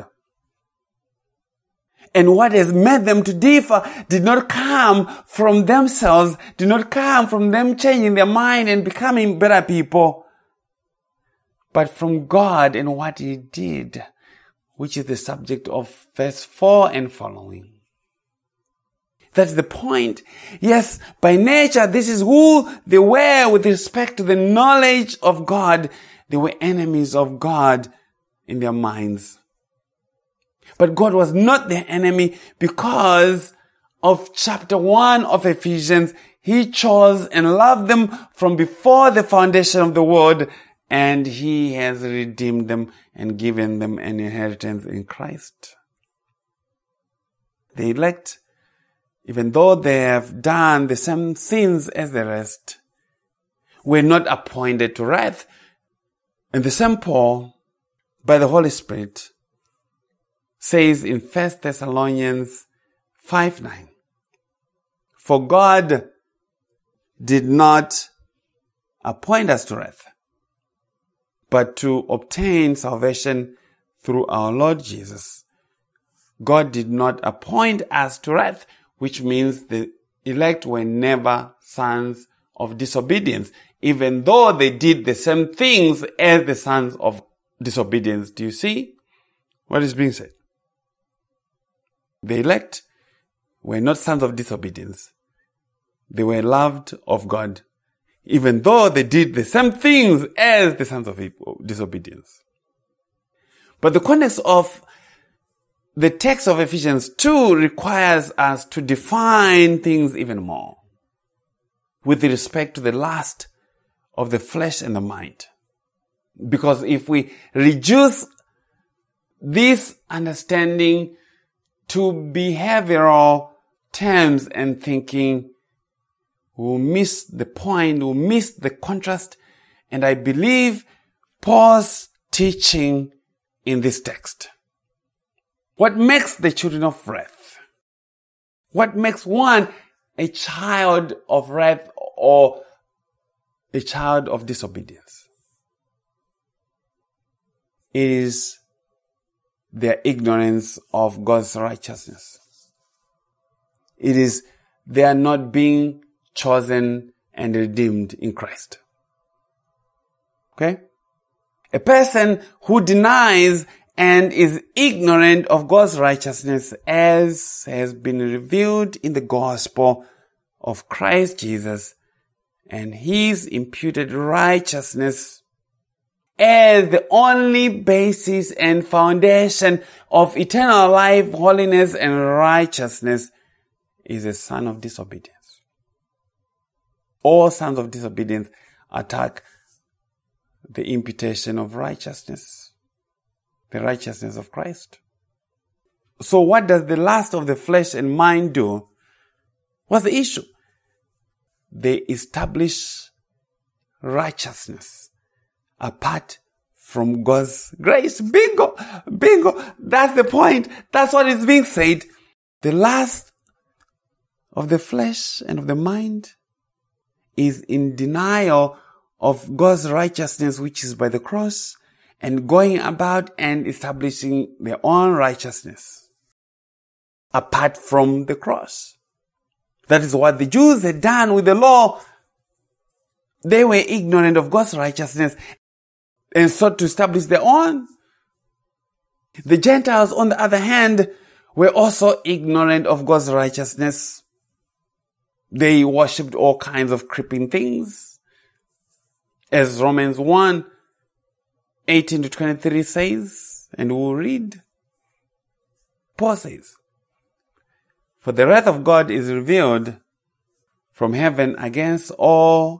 And what has made them to differ did not come from themselves, did not come from them changing their mind and becoming better people, but from God and what He did, which is the subject of verse four and following. That's the point. Yes, by nature, this is who they were with respect to the knowledge of God. They were enemies of God in their minds. But God was not their enemy because of chapter one of Ephesians. He chose and loved them from before the foundation of the world, and He has redeemed them and given them an inheritance in Christ. The elect, even though they have done the same sins as the rest, were not appointed to wrath. And the same Paul, by the Holy Spirit, says in First Thessalonians five nine, for God did not appoint us to wrath, but to obtain salvation through our Lord Jesus. God did not appoint us to wrath, which means the elect were never sons of disobedience, even though they did the same things as the sons of disobedience. Do you see what is being said? The elect were not sons of disobedience. They were loved of God, even though they did the same things as the sons of disobedience. But the context of the text of Ephesians two requires us to define things even more with respect to the lust of the flesh and the mind. Because if we reduce this understanding to behavioral terms and thinking, we'll miss the point, we'll miss the contrast, and I believe Paul's teaching in this text. What makes the children of wrath? What makes one a child of wrath or a child of disobedience? It is their ignorance of God's righteousness. It is their not being chosen and redeemed in Christ. Okay? A person who denies and is ignorant of God's righteousness as has been revealed in the gospel of Christ Jesus and his imputed righteousness as the only basis and foundation of eternal life, holiness, and righteousness is a son of disobedience. All sons of disobedience attack the imputation of righteousness, the righteousness of Christ. So what does the lust of the flesh and mind do? What's the issue? They establish righteousness apart from God's grace. Bingo! Bingo! That's the point. That's what is being said. The lust of the flesh and of the mind is in denial of God's righteousness, which is by the cross, and going about and establishing their own righteousness apart from the cross. That is what the Jews had done with the law. They were ignorant of God's righteousness and sought to establish their own. The Gentiles, on the other hand, were also ignorant of God's righteousness. They worshipped all kinds of creeping things. As Romans one, eighteen to twenty-three says, and we'll read. Paul says, "For the wrath of God is revealed from heaven against all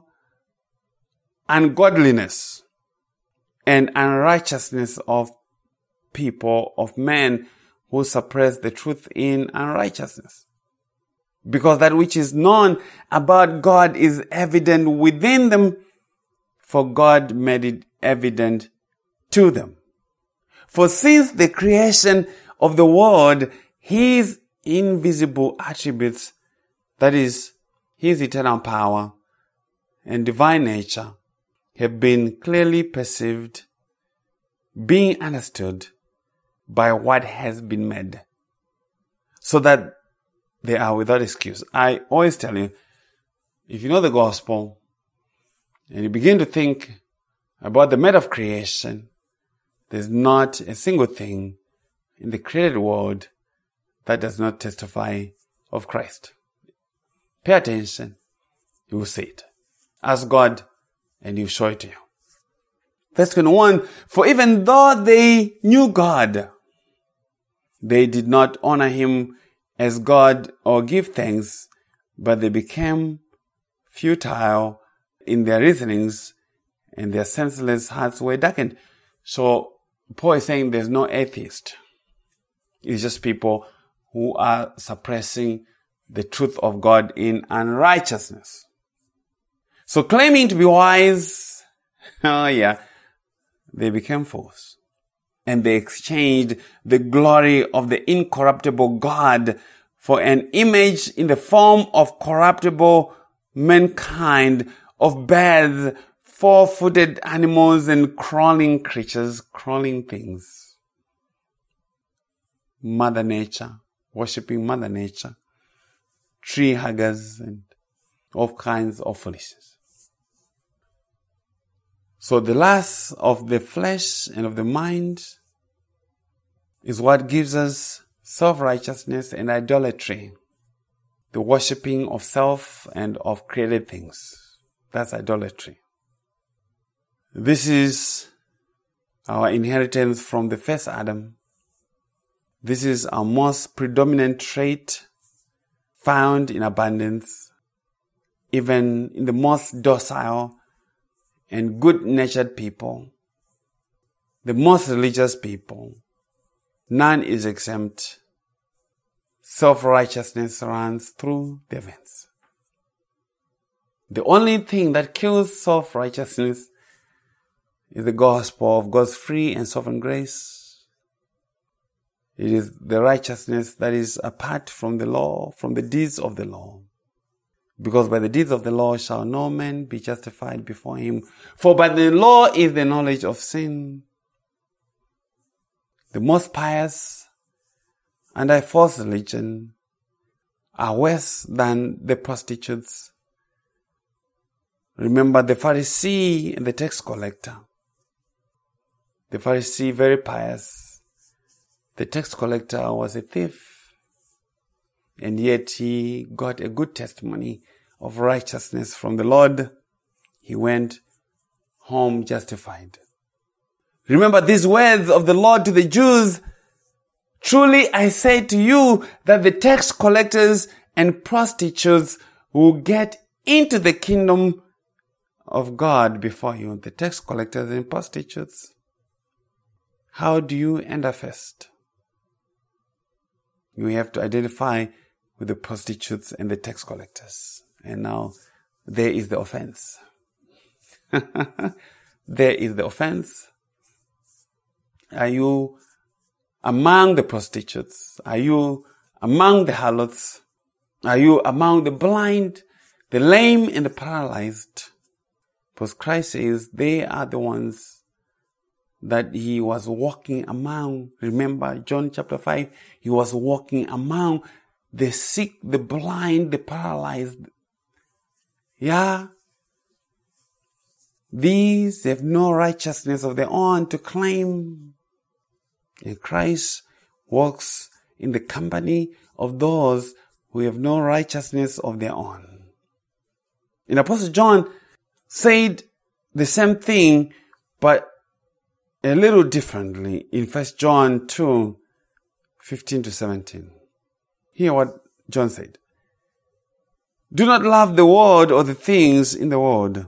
ungodliness and unrighteousness of people, of men who suppress the truth in unrighteousness. Because that which is known about God is evident within them, for God made it evident to them. For since the creation of the world, his invisible attributes, that is, his eternal power and divine nature, have been clearly perceived, being understood by what has been made, so that they are without excuse." I always tell you, if you know the gospel and you begin to think about the made of creation, there's not a single thing in the created world that does not testify of Christ. Pay attention. You will see it. Ask God and He will show it to you. Verse twenty-one, "For even though they knew God, they did not honor Him as God or give thanks, but they became futile in their reasonings, and their senseless hearts were darkened." So Paul is saying there's no atheist. It's just people who are suppressing the truth of God in unrighteousness. So claiming to be wise, oh yeah, they became fools. And they exchanged the glory of the incorruptible God for an image in the form of corruptible mankind, of birds, four-footed animals, and crawling creatures, crawling things. Mother Nature, worshipping Mother Nature. tree huggers, and all kinds of foolishness. So the lust of the flesh and of the mind is what gives us self-righteousness and idolatry. The worshipping of self and of created things. That's idolatry. This is our inheritance from the first Adam. This is our most predominant trait found in abundance, even in the most docile and good-natured people, the most religious people. None is exempt. Self-righteousness runs through their veins. The only thing that kills self-righteousness is the gospel of God's free and sovereign grace. It is the righteousness that is apart from the law, from the deeds of the law. Because by the deeds of the law shall no man be justified before him. For by the law is the knowledge of sin. The most pious under false religion are worse than the prostitutes. Remember the Pharisee and the tax collector. The Pharisee, very pious. The tax collector was a thief. And yet he got a good testimony of righteousness from the Lord. He went home justified. Remember these words of the Lord to the Jews. Truly I say to you that the tax collectors and prostitutes will get into the kingdom of God before you. The tax collectors and prostitutes. How do you enter first? You have to identify with the prostitutes and the tax collectors. And now there is the offense. There is the offense. Are you among the prostitutes? Are you among the harlots? Are you among the blind, the lame, and the paralyzed? Because Christ says they are the ones that he was walking among. Remember John chapter five, he was walking among the sick, the blind, the paralyzed. Yeah. These have no righteousness of their own to claim. And Christ walks in the company of those who have no righteousness of their own. And Apostle John said the same thing, but a little differently in First John two, fifteen to seventeen. Hear what John said. Do not love the world or the things in the world.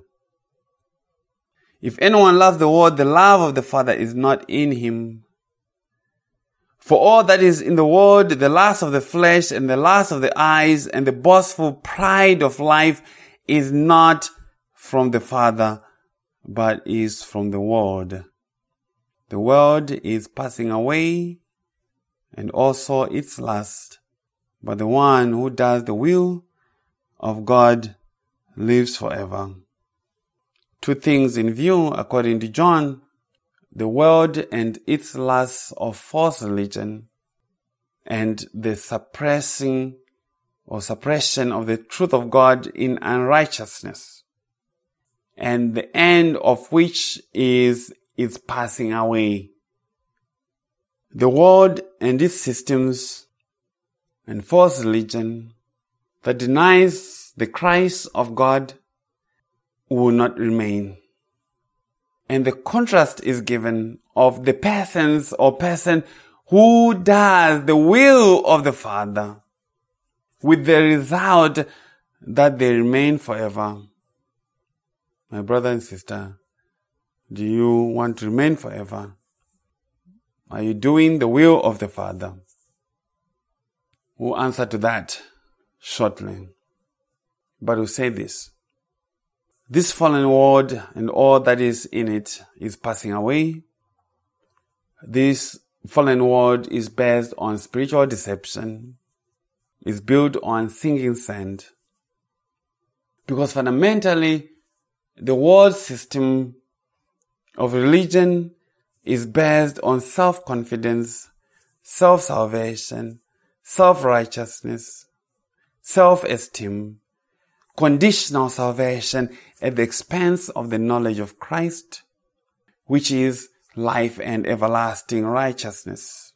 If anyone loves the world, the love of the Father is not in him. For all that is in the world, the lust of the flesh and the lust of the eyes and the boastful pride of life is not from the Father, but is from the world. The world is passing away and also its lust, but the one who does the will of God lives forever. Two things in view, according to John: the world and its lust of false religion, and the suppressing or suppression of the truth of God in unrighteousness, and the end of which is its passing away. The world and its systems and false religion that denies the Christ of God will not remain. And the contrast is given of the persons or person who does the will of the Father, with the result that they remain forever. My brother and sister, do you want to remain forever? Are you doing the will of the Father? We'll answer to that shortly. But we'll say this. This fallen world and all that is in it is passing away. This fallen world is based on spiritual deception. It's built on sinking sand. Because fundamentally, the world system of religion is based on self-confidence, self-salvation, self-righteousness, self-esteem, conditional salvation at the expense of the knowledge of Christ, which is life and everlasting righteousness.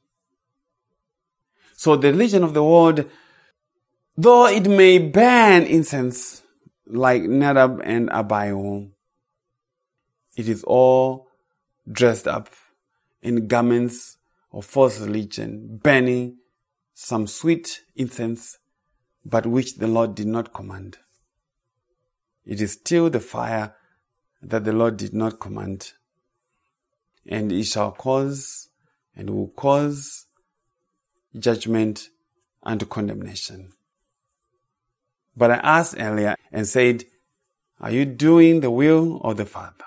So the religion of the world, though it may burn incense like Nadab and Abihu, it is all dressed up in garments of false religion, burning some sweet incense, but which the Lord did not command. It is still the fire that the Lord did not command. And it shall cause and will cause judgment and condemnation. But I asked earlier and said, are you doing the will of the Father?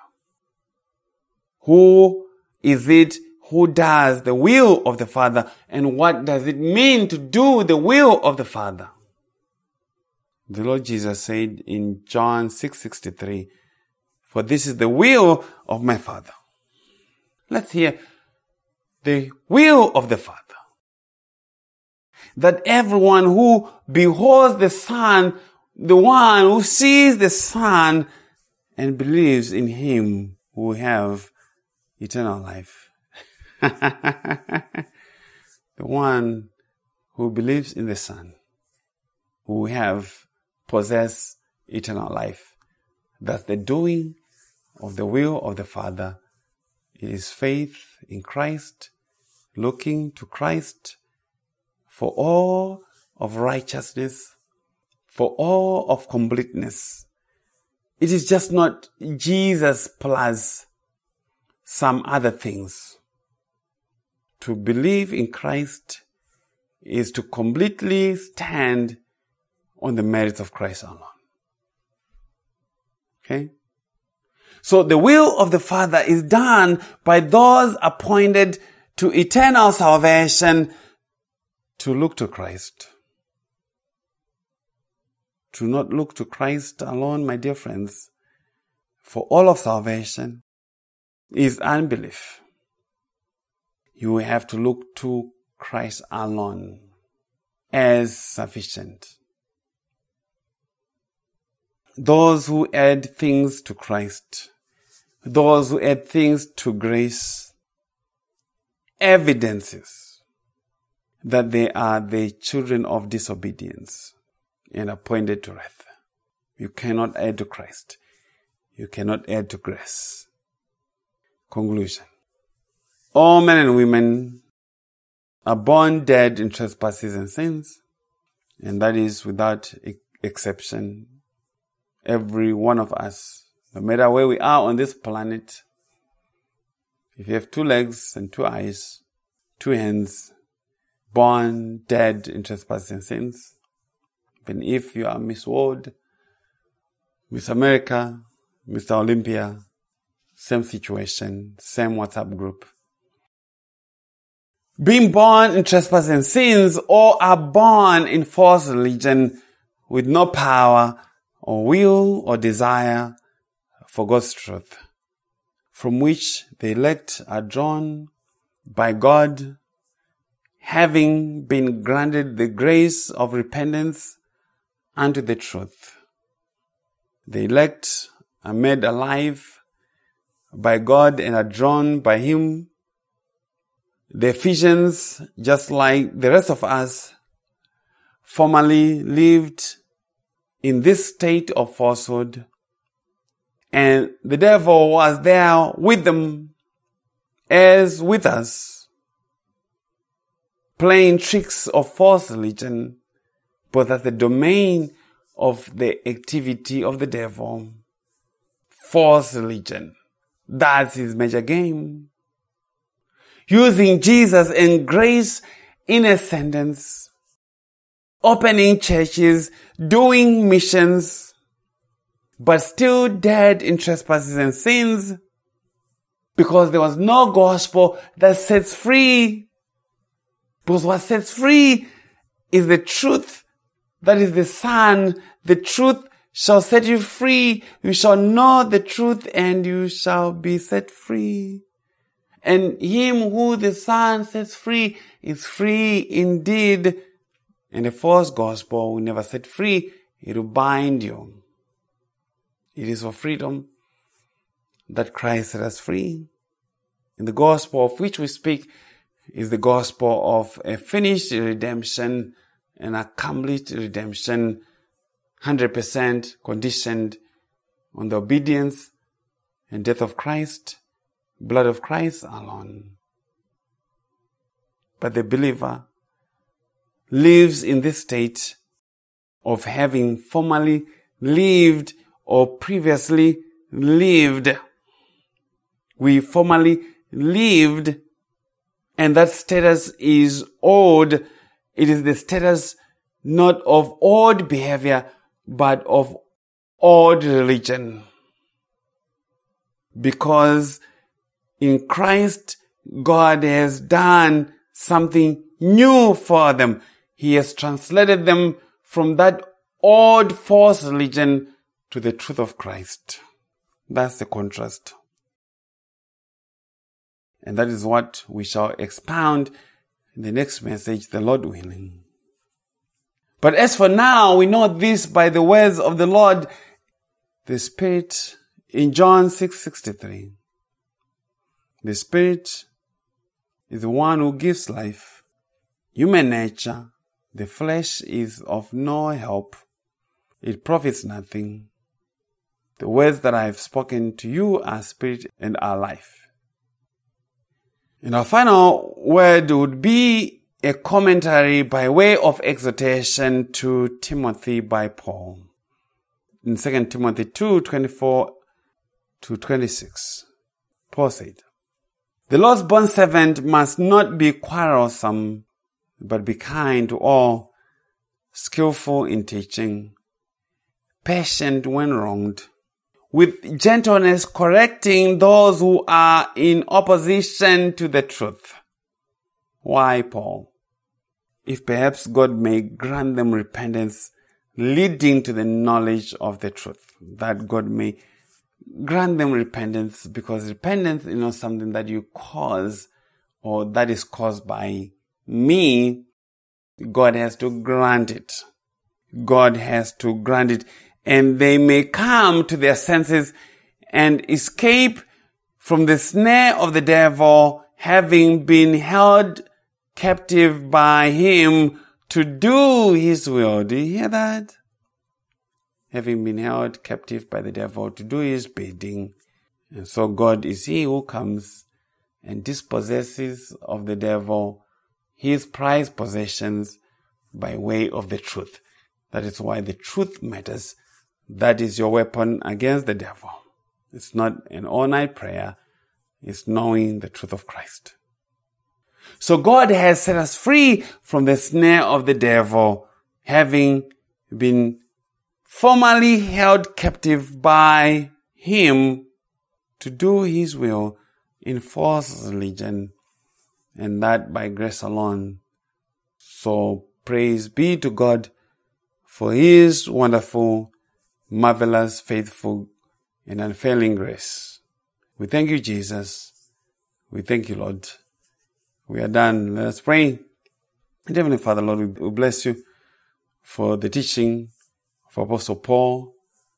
Who is it who does the will of the Father? And what does it mean to do the will of the Father? The Lord Jesus said in John six sixty-three, for this is the will of my Father. Let's hear the will of the Father. That everyone who beholds the Son, the one who sees the Son and believes in Him, will have eternal life. The one who believes in the Son will have possess eternal life. That's the doing of the will of the Father. It is faith in Christ, looking to Christ for all of righteousness, for all of completeness. It is just not Jesus plus some other things. To believe in Christ is to completely stand on the merits of Christ alone. Okay? So the will of the Father is done by those appointed to eternal salvation to look to Christ. To not look to Christ alone, my dear friends, for all of salvation is unbelief. You have to look to Christ alone as sufficient. Those who add things to Christ, those who add things to grace, evidences that they are the children of disobedience and appointed to wrath. You cannot add to Christ. You cannot add to grace. Conclusion. All men and women are born dead in trespasses and sins, and that is without exception. Every one of us, no matter where we are on this planet, if you have two legs and two eyes, two hands, born dead in trespasses and sins, even if you are Miss World, Miss America, Mister Olympia, same situation, same WhatsApp group. Being born in trespasses and sins, or are born in false religion with no power or will or desire for God's truth, from which the elect are drawn by God, having been granted the grace of repentance unto the truth. The elect are made alive by God and are drawn by Him. The Ephesians, just like the rest of us, formerly lived in this state of falsehood, and the devil was there with them as with us, playing tricks of false religion, but that's the domain of the activity of the devil. False religion. That's his major game. Using Jesus and grace in ascendance, opening churches, doing missions, but still dead in trespasses and sins, because there was no gospel that sets free. Because what sets free is the truth, that is the Son. The truth shall set you free. You shall know the truth and you shall be set free. And him who the Son sets free is free indeed. And a false gospel will never set free. It will bind you. It is for freedom that Christ set us free. And the gospel of which we speak is the gospel of a finished redemption, an accomplished redemption, one hundred percent conditioned on the obedience and death of Christ, blood of Christ alone. But the believer lives in this state of having formerly lived or previously lived. We formerly lived, and that status is old. It is the status not of old behavior, but of old religion. Because in Christ, God has done something new for them. He has translated them from that old false religion to the truth of Christ. That's the contrast. And that is what we shall expound in the next message, the Lord willing. But as for now, we know this by the words of the Lord, the Spirit, in John six sixty-three. The Spirit is the one who gives life. Human nature, the flesh, is of no help. It profits nothing. The words that I have spoken to you are spirit and are life. And our final word would be a commentary by way of exhortation to Timothy by Paul. In Second Timothy two twenty-four to twenty-six, Paul said, "The Lord's bondservant must not be quarrelsome, but be kind to all, skillful in teaching, patient when wronged, with gentleness correcting those who are in opposition to the truth." Why, Paul? If perhaps God may grant them repentance leading to the knowledge of the truth. That God may grant them repentance, because repentance is not something that you cause or that is caused by me. God has to grant it. God has to grant it. And they may come to their senses and escape from the snare of the devil, having been held captive by him to do his will. Do you hear that? Having been held captive by the devil to do his bidding. And so God is he who comes and dispossesses of the devil his prized possessions by way of the truth. That is why the truth matters. That is your weapon against the devil. It's not an all-night prayer. It's knowing the truth of Christ. So God has set us free from the snare of the devil, having been formerly held captive by him to do his will in false religion, and that by grace alone. So praise be to God for his wonderful, marvelous, faithful, and unfailing grace. We thank you, Jesus. We thank you, Lord. We are done. Let us pray. And Heavenly Father, Lord, we bless you for the teaching of Apostle Paul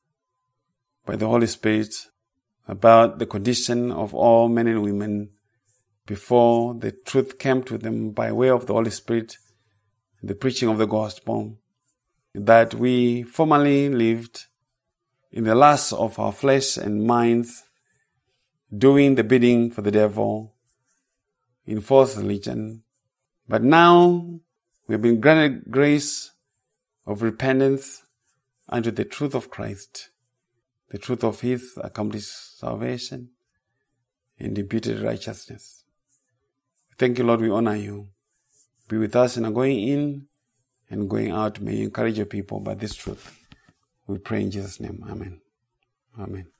by the Holy Spirit about the condition of all men and women before the truth came to them by way of the Holy Spirit, the preaching of the gospel, that we formerly lived in the lusts of our flesh and minds, doing the bidding for the devil in false religion. But now we have been granted grace of repentance unto the truth of Christ, the truth of his accomplished salvation and imputed righteousness. Thank you, Lord. We honor you. Be with us in our going in and going out. May you encourage your people by this truth. We pray in Jesus' name. Amen. Amen.